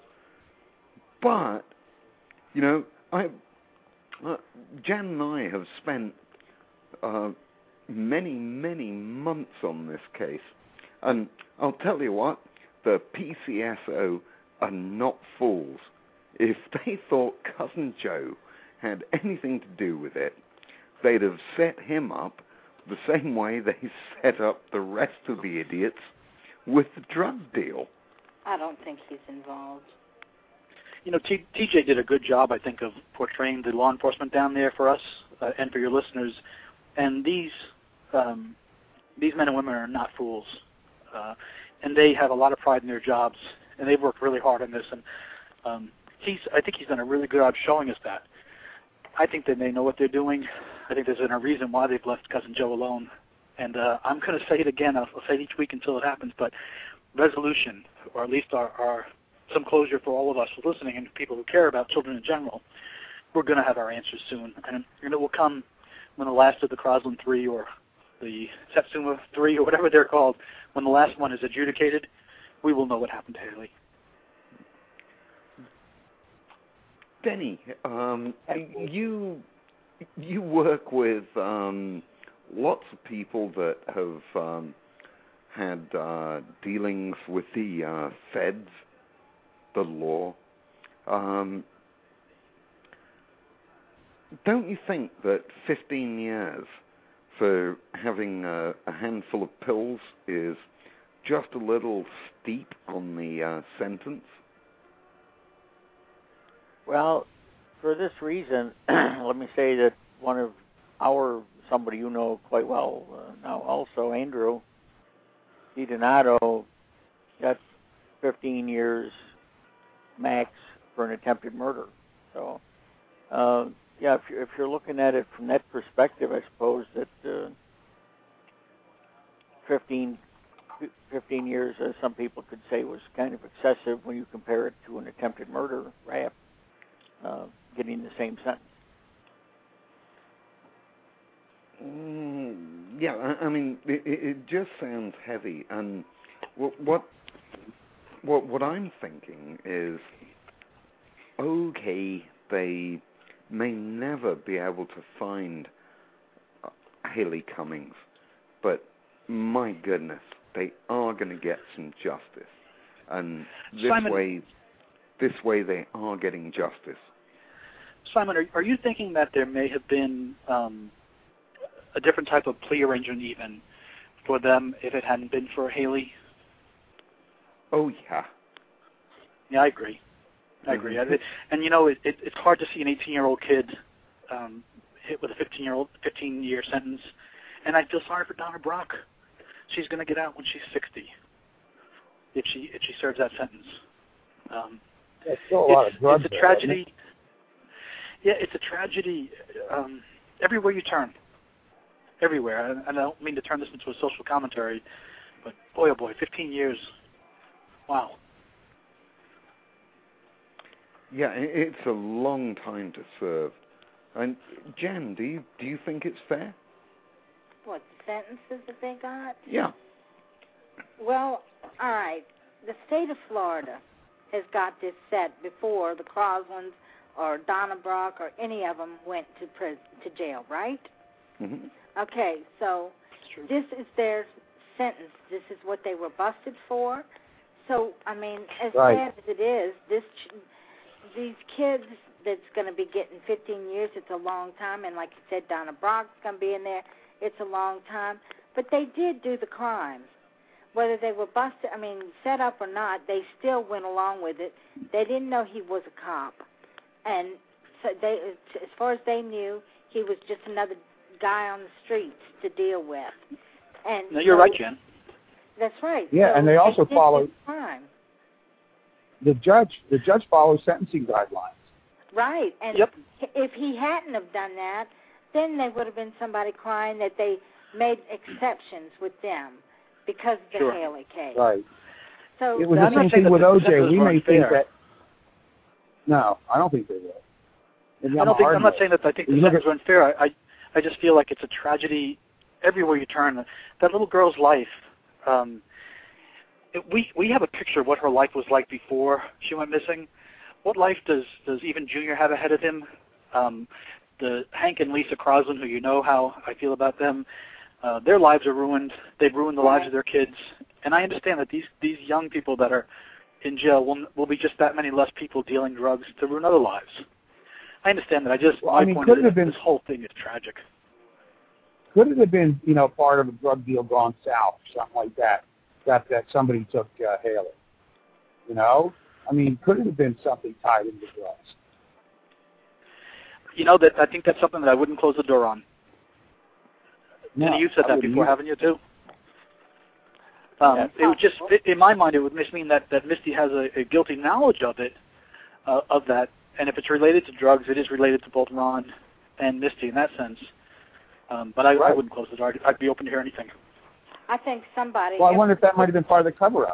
But you know, I uh, Jan and I have spent uh, many, many months on this case, and I'll tell you what, the P C S O are not fools. If they thought Cousin Joe had anything to do with it, they'd have set him up the same way they set up the rest of the idiots with the drug deal. I don't think he's involved. You know, T- TJ did a good job, I think, of portraying the law enforcement down there for us uh, and for your listeners. And these um, these men and women are not fools, uh, and they have a lot of pride in their jobs, and they've worked really hard on this. And um, he's, I think, he's done a really good job showing us that. I think that they know what they're doing. I think there's a reason why they've left Cousin Joe alone. And uh, I'm going to say it again. I'll, I'll say it each week until it happens. But resolution, or at least our, our some closure for all of us listening and people who care about children in general, we're going to have our answers soon. And, and it will come when the last of the Crosland three or the Satsuma three or whatever they're called, when the last one is adjudicated, we will know what happened to Haley. Denny, um, you you work with um, lots of people that have um, had uh, dealings with the uh, feds, the law. Um, don't you think that fifteen years for having a, a handful of pills is just a little steep on the uh, sentence? Well, for this reason, let me say that one of our, somebody you know quite well uh, now also, Andrew DiDonato, got fifteen years max for an attempted murder. So, uh, yeah, if you're, if you're looking at it from that perspective, I suppose that uh, fifteen, fifteen years, as some people could say, was kind of excessive when you compare it to an attempted murder rap. Uh, getting the same sentence. Mm, yeah, I, I mean, it, it just sounds heavy. And what, what what what I'm thinking is, okay, they may never be able to find uh, Haley Cummings, but my goodness, they are going to get some justice, and this Simon, way, this way they are getting justice. Simon, are, are you thinking that there may have been um, a different type of plea arrangement even for them if it hadn't been for Haley? Oh, yeah. Yeah, I agree. I agree. Mm-hmm. And, you know, it, it, it's hard to see an eighteen-year-old kid um, hit with a fifteen-year-old, fifteen-year sentence, and I feel sorry for Donna Brock. She's going to get out when she's sixty if she if she serves that sentence. Um, There's still a lot it's, of drugs it's a there, tragedy. isn't it? Yeah, it's a tragedy um, everywhere you turn. Everywhere. And I don't mean to turn this into a social commentary, but boy, oh boy, fifteen years. Wow. Yeah, i- it's a long time to serve. And Jen, do you do you think it's fair? What, sentences that they got? Yeah. Well, all right. The state of Florida has got this set before the Croslins or Donna Brock or any of them went to prison, to jail, right? Mm-hmm. Okay, so this is their sentence. This is what they were busted for. So, I mean, as Right. sad as it is, this ch- these kids that's going to be getting fifteen years, it's a long time. And like you said, Donna Brock's going to be in there. It's a long time. But they did do the crimes. Whether they were busted, I mean, set up or not, they still went along with it. They didn't know he was a cop. And so they, as far as they knew, he was just another guy on the streets to deal with. And No, you're so, right, Jen. That's right. Yeah, so and they also did follow this crime. the judge. The judge follows sentencing guidelines. Right, and Yep. if he hadn't have done that, then there would have been somebody crying that they made exceptions with them because of the Sure. Haley case. Right. So It was Now, the I'm not same saying thing that with the O J. sentences We were may think unfair. that. No, I don't think they will. Maybe I I'm don't a think, hard I'm not nose. saying that I think the You look sentences are unfair. I, I, I just feel like it's a tragedy everywhere you turn. That little girl's life, um, it, we we have a picture of what her life was like before she went missing. What life does, does even Junior have ahead of him? Um, the Hank and Lisa Croslin, who you know how I feel about them, uh, their lives are ruined. They've ruined the lives of their kids. And I understand that these, these young people that are in jail will, will be just that many less people dealing drugs to ruin other lives. I understand that. I just, Well, my I mean, point could is it have been- this whole thing is tragic. Could it have been, you know, part of a drug deal gone south, something like that? That that somebody took uh, Haley. You know, I mean, could it have been something tied into drugs? You know, that I think that's something that I wouldn't close the door on. No, And you've said I that wouldn't before, either. haven't you, too? Um, That's it would just, possible. in my mind, it would just mean that, that Misty has a, a guilty knowledge of it, uh, of that. And if it's related to drugs, it is related to both Ron and Misty in that sense. Um, but I, Right. I wouldn't close the door. I'd, I'd be open to hear anything. I think somebody. Well, I wonder if that might have been part of the cover-up.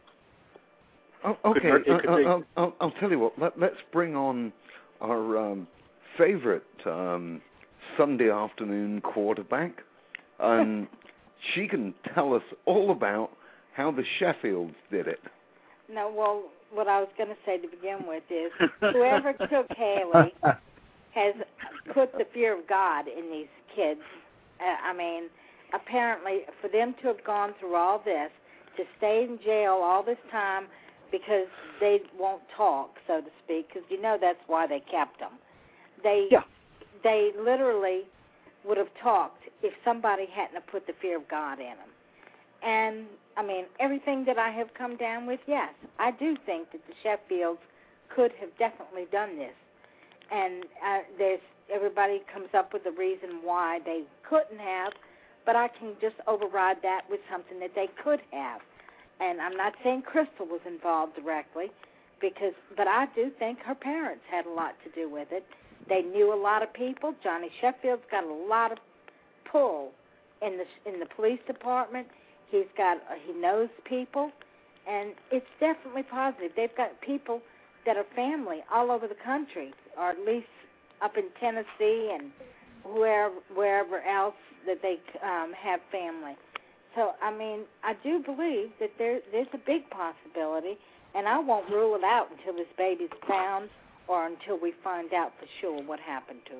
Oh, okay, Could ver- it could uh, be. uh, I'll, I'll, I'll tell you what. Let, let's bring on our um, favorite um, Sunday afternoon quarterback, and she can tell us all about how the Sheffields did it. No, well, what I was going to say to begin with is whoever took Haley has put the fear of God in these kids. Uh, I mean, apparently, for them to have gone through all this, to stay in jail all this time because they won't talk, so to speak, because you know that's why they kept them. They, Yeah. they literally would have talked if somebody hadn't have put the fear of God in them. And, I mean, everything that I have come down with, yes, I do think that the Sheffields could have definitely done this. And uh, there's everybody comes up with a reason why they couldn't have, but I can just override that with something that they could have. And I'm not saying Crystal was involved directly, because, but I do think her parents had a lot to do with it. They knew a lot of people. Johnny Sheffield's got a lot of pull in the in the police department. He's got uh, he knows people, and it's definitely positive. They've got people that are family all over the country, or at least up in Tennessee and wherever wherever else that they um, have family. So, I mean, I do believe that there there's a big possibility, and I won't rule it out until this baby's found or until we find out for sure what happened to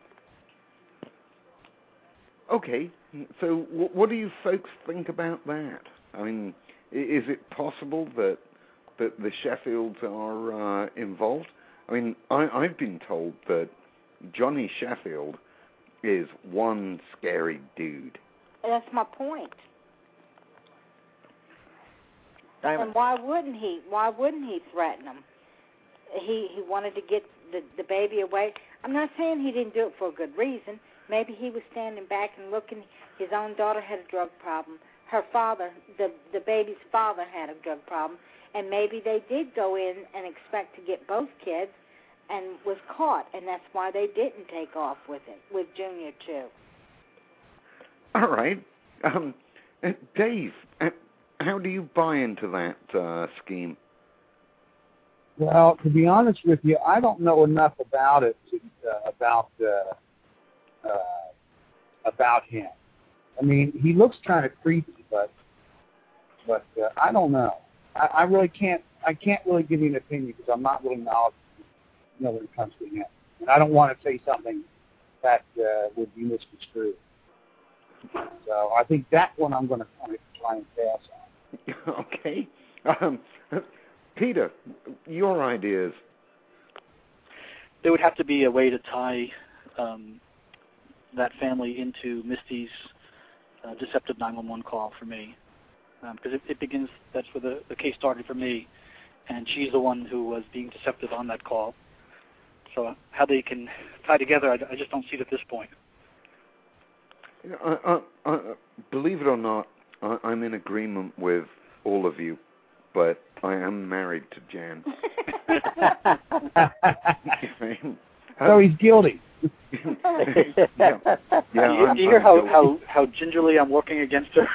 her. Okay, so w- what do you folks think about that? I mean, i- is it possible that that the Sheffields are uh, involved? I mean, I, I've been told that Johnny Sheffield is one scary dude. And that's my point. Diamond. And why wouldn't he? Why wouldn't he threaten them? He he wanted to get the the baby away. I'm not saying he didn't do it for a good reason. Maybe he was standing back and looking. His own daughter had a drug problem. Her father, the the baby's father, had a drug problem. And maybe they did go in and expect to get both kids and was caught. And that's why they didn't take off with it, with Junior, too. All right. Um, uh, Dave, uh, how do you buy into that uh, scheme? Well, to be honest with you, I don't know enough about it, to, uh, about uh, uh, about him. I mean, he looks kind of creepy, but but uh, I don't know. I, I really can't. I can't really give you an opinion because I'm not really knowledgeable, you know, when it comes to him, and I don't want to say something that uh, would be misconstrued. So I think that one I'm going to kind of try and pass on. Okay. Um, Peter, your ideas. There would have to be a way to tie um, that family into Misty's uh, deceptive nine one one call for me. Because um, it, it begins, that's where the, the case started for me, and she's the one who was being deceptive on that call. So how they can tie together, I, I just don't see it at this point. Uh, uh, uh, believe it or not, I, I'm in agreement with all of you, but I am married to Jan. So he's guilty. yeah, yeah. You, I'm, you hear I'm how, guilty. how, how gingerly I'm working against her?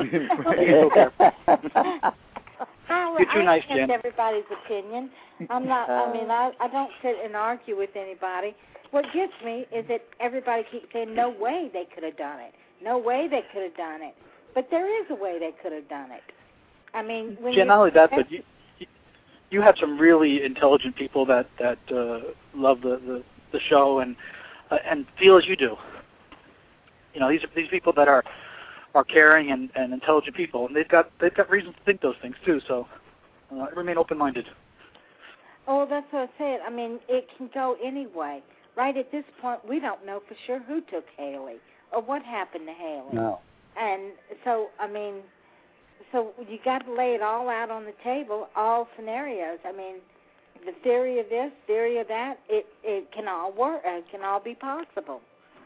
I, You're too I nice, accept Jen. everybody's opinion. I'm not. I mean, I, I don't sit and argue with anybody. What gets me is that everybody keeps saying, "No way they could have done it. No way they could have done it." But there is a way they could have done it. I mean, when Jen, you, not only that, but you, you you have some really intelligent people that that uh, love the, the, the show and uh, and feel as you do. You know, these are these people that are are caring and, and intelligent people, and they've got they've got reasons to think those things too. So uh, remain open-minded. Oh, that's what I said. I mean, it can go any way. Right at this point, we don't know for sure who took Haley or what happened to Haley. No. And so, I mean, so you got to lay it all out on the table, all scenarios. I mean, the theory of this, theory of that, it, it can all work. It can all be possible.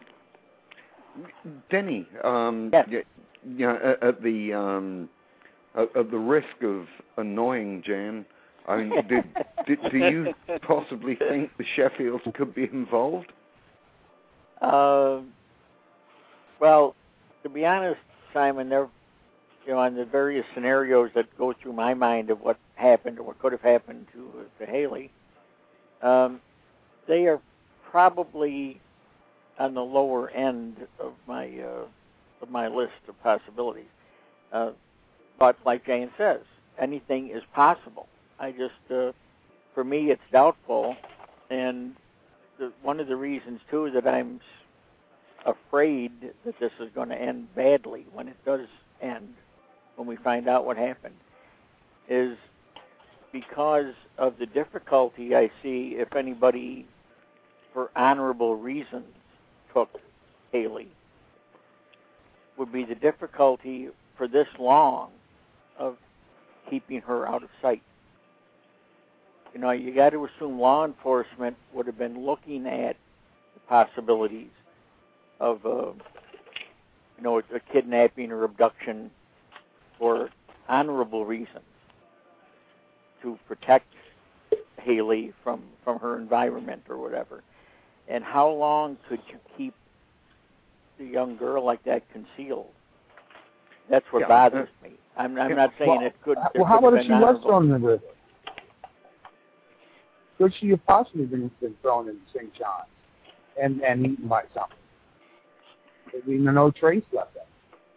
Denny, um, Yes. y- yeah, at, at the um, at, at the risk of annoying Jan, I mean, did, did, do you possibly think the Sheffields could be involved? Uh, well, to be honest, Simon, there, you know, on the various scenarios that go through my mind of what happened or what could have happened to uh, to Haley, um, they are probably on the lower end of my uh, of my list of possibilities. Uh, but like Jane says, anything is possible. I just, uh, for me, it's doubtful, and the, one of the reasons too that I'm afraid that this is going to end badly when it does end, when we find out what happened, is because of the difficulty I see if anybody, for honorable reasons, took Haley, would be the difficulty for this long of keeping her out of sight. You know, you got to assume law enforcement would have been looking at the possibilities of, uh, you know, a, a kidnapping or abduction for honorable reasons to protect Haley from, from her environment or whatever. And how long could you keep a young girl like that concealed? That's what Yeah, bothers uh, me. I'm, I'm yeah, not saying well, it could. Well, how about if been she was honorable. thrown in the river? Could she have possibly been, been thrown in Saint John's and, and eaten by something? There's been no trace left of it.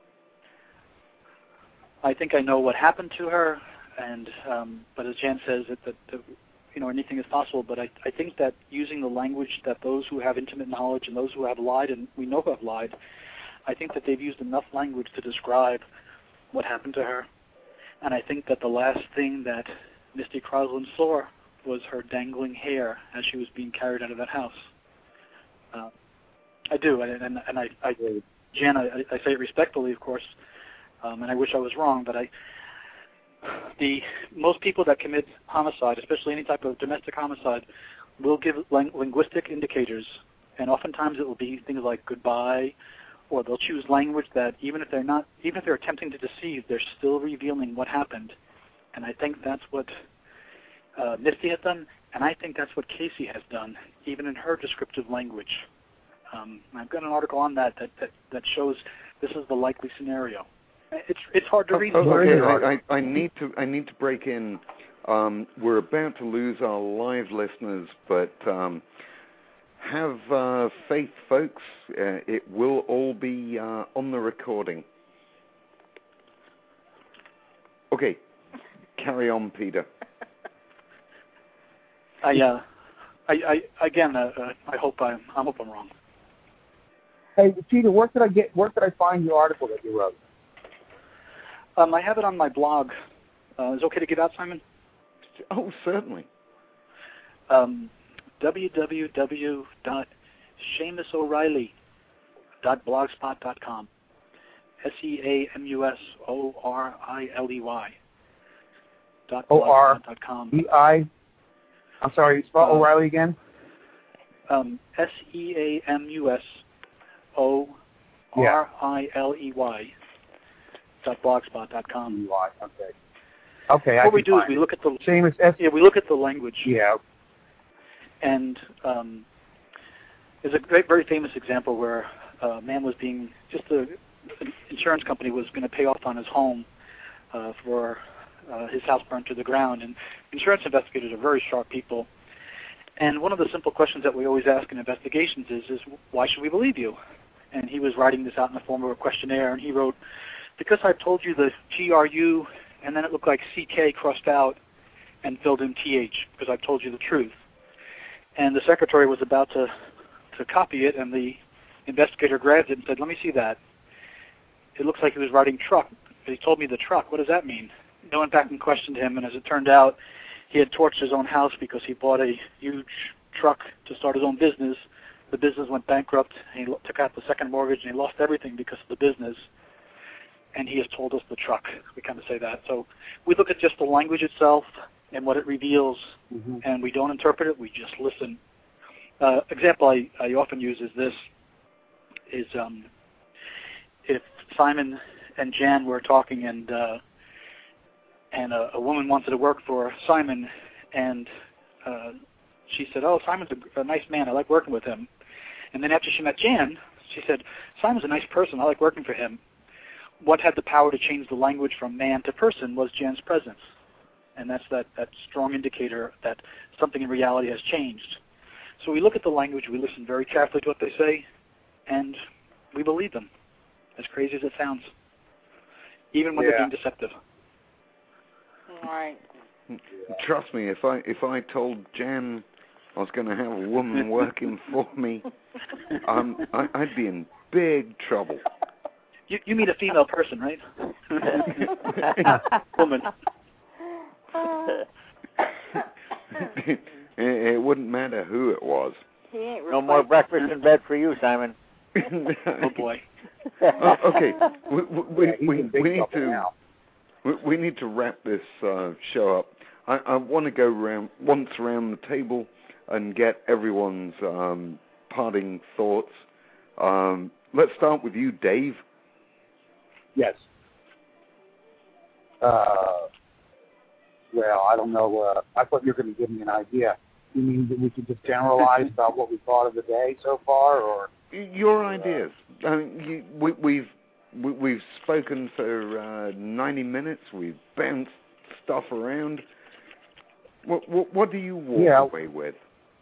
I think I know what happened to her, and um, but as Jan says, that, that, that you know anything is possible. But I, I think that using the language that those who have intimate knowledge and those who have lied, and we know who have lied, I think that they've used enough language to describe what happened to her. And I think that the last thing that Misty Crosland saw was her dangling hair as she was being carried out of that house. Uh, I do, and, and, and I, I, Jan, I, I say it respectfully, of course, um, and I wish I was wrong, but I, the most people that commit homicide, especially any type of domestic homicide, will give ling- linguistic indicators, and oftentimes it will be things like goodbye, or they'll choose language that even if they're not, even if they're attempting to deceive, they're still revealing what happened. And I think that's what uh, Misty has done, and I think that's what Casey has done, even in her descriptive language. Um, I've got an article on that that, that that shows this is the likely scenario. It's it's hard to read. Oh, okay, I, I, I need to I need to break in. Um, we're about to lose our live listeners, but um, have uh, faith, folks. Uh, it will all be uh, on the recording. Okay, carry on, Peter. I, uh, I, I again, uh, uh, I hope I'm, I hope I'm wrong. Hey, Peter, where could I get? Where could I find your article that you wrote? Um, I have it on my blog. Uh, is it okay to give out, Simon? Oh, certainly. Um, w w w dot seamus o'reilly dot blogspot dot com. S E A M U S O R I L E Y. Dot O R E I. I'm sorry, spell uh, O'Reilly again. Um, S E A M U S O R I L E Y. Dot blogspot dot com. Okay. Okay. What I we do is it. we look at the same as S- yeah we look at the language. Yeah. And um, there's a great, very famous example where a man was being just a an insurance company was going to pay off on his home uh, for uh, his house burned to the ground, and insurance investigators are very sharp people. And one of the simple questions that we always ask in investigations is, is why should we believe you? And he was writing this out in the form of a questionnaire, and he wrote, because I've told you the G R U, and then it looked like C K crossed out and filled in T H, because I've told you the truth. And the secretary was about to, to copy it, and the investigator grabbed it and said, let me see that. It looks like he was writing truck, but he told me the truck. What does that mean? I went back and questioned him, and as it turned out, he had torched his own house because he bought a huge truck to start his own business. The business went bankrupt, and he took out the second mortgage, and he lost everything because of the business. And he has told us the truck. We kind of say that. So we look at just the language itself and what it reveals, mm-hmm. and we don't interpret it. We just listen. Uh, example I, I often use is this, is um, if Simon and Jan were talking and uh, and a, a woman wanted to work for Simon, and uh, she said, oh, Simon's a, a nice man. I like working with him. And then after she met Jan, she said, Simon's a nice person. I like working for him. What had the power to change the language from man to person was Jan's presence. And that's that, that strong indicator that something in reality has changed. So we look at the language, we listen very carefully to what they say, and we believe them, as crazy as it sounds, even when yeah. they're being deceptive. Right. Trust me, if I if I told Jan I was going to have a woman working for me, um, I, I'd be in big trouble. You, you mean a female person, right? Woman. it, it wouldn't matter who it was. He ain't no more breakfast in bed for you, Simon. Oh boy. uh, okay, we, we, yeah, we, we need to now. we, we need to wrap this uh, show up. I, I want to go round once around the table and get everyone's um, parting thoughts. Um, let's start with you, Dave. Yes. Uh, well, I don't know. Uh, I thought you were going to give me an idea. You mean that we could just generalize about what we thought of the day so far, or your ideas? I mean, you, we, we've we, we've spoken for uh, ninety minutes. We've bounced stuff around. What what, what do you walk yeah. away with?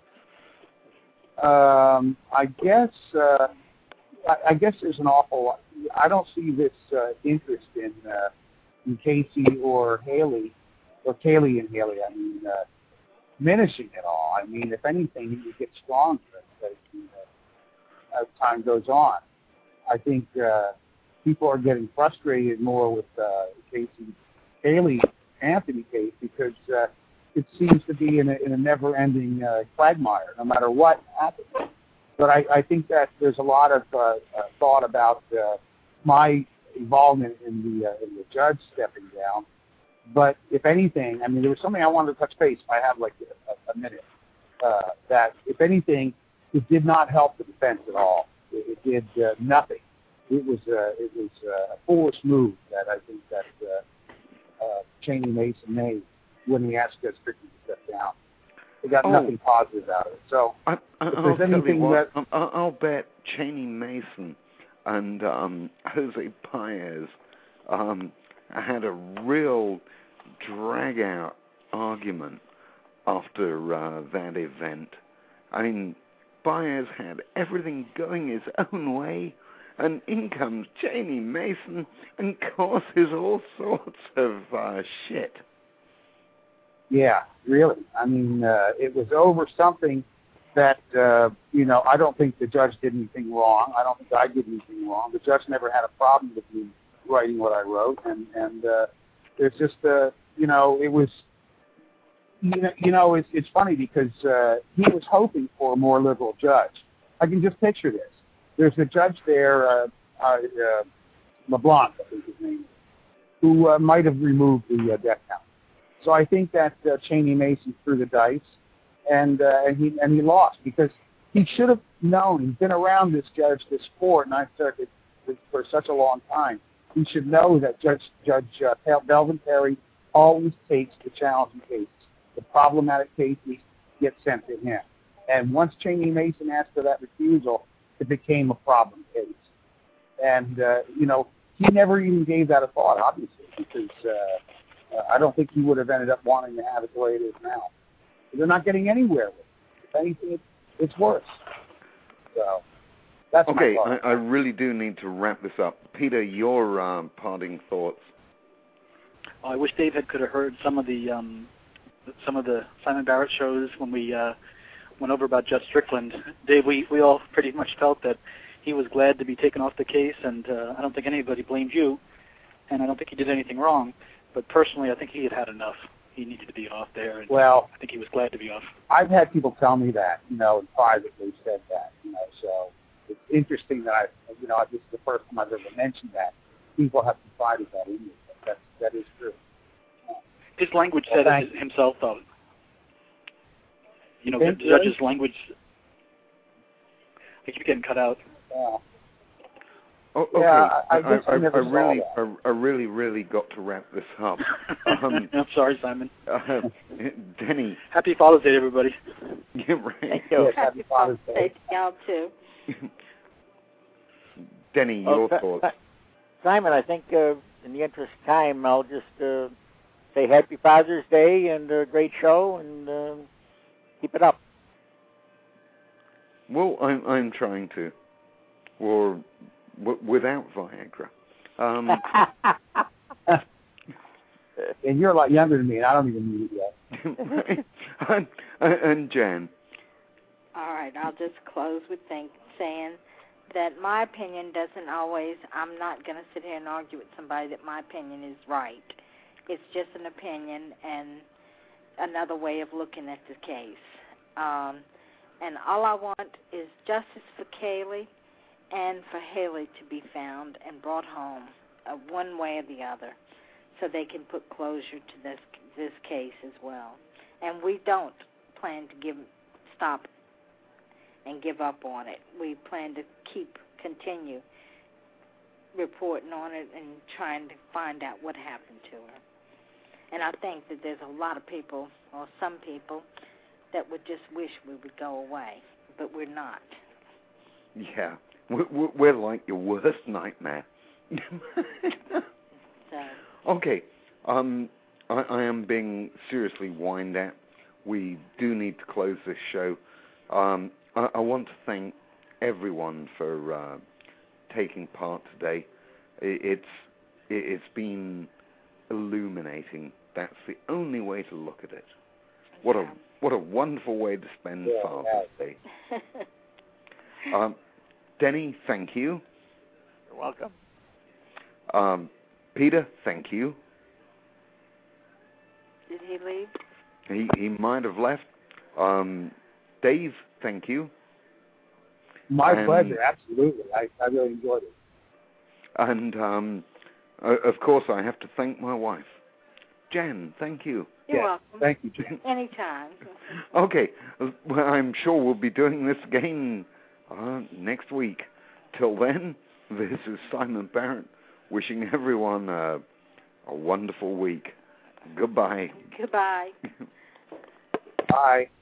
Um, I guess uh, I, I guess there's an awful lot. I don't see this uh, interest in uh, in Casey or Haley, or Kaylee and Haley. I mean, uh, diminishing it all. I mean, if anything, it gets stronger as, as time goes on. I think uh, people are getting frustrated more with uh, Casey, Haley, Anthony case because uh, it seems to be in a, in a never-ending uh, quagmire, no matter what happens. But I, I think that there's a lot of uh, uh, thought about uh, my involvement in the uh, in the judge stepping down. But if anything, I mean, there was something I wanted to touch base. I have like a, a minute. uh, that, if anything, it did not help the defense at all. It, it did uh, nothing. It was uh, it was uh, a foolish move that I think that uh, uh, Cheney Mason made when he asked Judge Strickland to step down. They got oh, nothing positive out of it. So I, I, if I'll there's tell you anything what, that I'll, I'll bet Cheney Mason and um, Jose Paez um, had a real drag-out argument after uh, that event. I mean, Baez had everything going his own way, and in comes Cheney Mason and causes all sorts of uh, shit. Yeah, really. I mean, uh, it was over something that, uh, you know, I don't think the judge did anything wrong. I don't think I did anything wrong. The judge never had a problem with me writing what I wrote, and, and uh, it's just, uh, you know, it was, you know, you know it's, it's funny because uh, he was hoping for a more liberal judge. I can just picture this. There's a judge there, uh, uh, uh, LeBlanc, I think his name is, who uh, might have removed the uh, death penalty. So I think that uh, Cheney Mason threw the dice, and uh, and he and he lost because he should have known. He's been around this judge, this sport, Ninth Circuit, for such a long time. He should know that Judge Judge uh, Belvin Perry always takes the challenging cases. The problematic cases get sent to him. And once Cheney Mason asked for that refusal, it became a problem case. And uh, you know, he never even gave that a thought, obviously, because. Uh, Uh, I don't think he would have ended up wanting to have it the way it is now. They're not getting anywhere with it. If anything, it's, it's worse. So that's okay. my thought. I, I really do need to wrap this up. Peter, your um, parting thoughts. I wish Dave had could have heard some of the um, some of the Simon Barrett shows when we uh, went over about Judge Strickland. Dave, we, we all pretty much felt that he was glad to be taken off the case, and uh, I don't think anybody blamed you, and I don't think he did anything wrong. But personally, I think he had had enough. He needed to be off there, and well, I think he was glad to be off. I've had people tell me that, you know, and privately said that, you know. So it's interesting that I, you know, this is the first time I've ever mentioned that. People have confided that in me. That's that is true. His language well, said it himself, though. You know, think the judge's really? language. I keep getting cut out. Yeah. Oh, okay. Yeah, I, I, I, I, I really, I, I really, really got to wrap this up. Um, I'm sorry, Simon. Uh, Denny. Happy Father's Day, everybody. Yeah, right. Thank you. Yes, happy Father's Day to y'all too. Denny, Oh, your uh, thoughts? Simon, I think uh, in the interest of time, I'll just uh, say Happy Father's Day and a great show, and uh, keep it up. Well, I'm I'm trying to, or w- without Viagra. Um, and you're a lot younger than me, and I don't even need it yet. and, and Jan. All right, I'll just close with think, saying that my opinion doesn't always, I'm not going to sit here and argue with somebody that my opinion is right. It's just an opinion and another way of looking at the case. Um, and all I want is justice for Kaylee and for Haley to be found and brought home, uh, one way or the other, so they can put closure to this this case as well. And we don't plan to give stop and give up on it. We plan to keep, continue reporting on it and trying to find out what happened to her. And I think that there's a lot of people, or some people, that would just wish we would go away, but we're not. Yeah, we're, we're like your worst nightmare. So. Okay, um, I, I am being seriously whined at. We do need to close this show. Um, I, I want to thank everyone for uh, taking part today. It, it's it, it's been illuminating. That's the only way to look at it. What a what a wonderful way to spend yeah, Father's yeah. Day. um, Denny, thank you. You're welcome. Um, Peter, thank you. Did he leave? He he might have left. Um, Dave, thank you. My and, pleasure, absolutely. I, I really enjoyed it. And, um, uh, of course, I have to thank my wife. Jen, thank you. You're yeah. welcome. Thank you, Jen. Anytime. Okay, well, I'm sure we'll be doing this again uh, next week. Till then, this is Simon Barrett wishing everyone a, a wonderful week. Goodbye. Goodbye. Bye.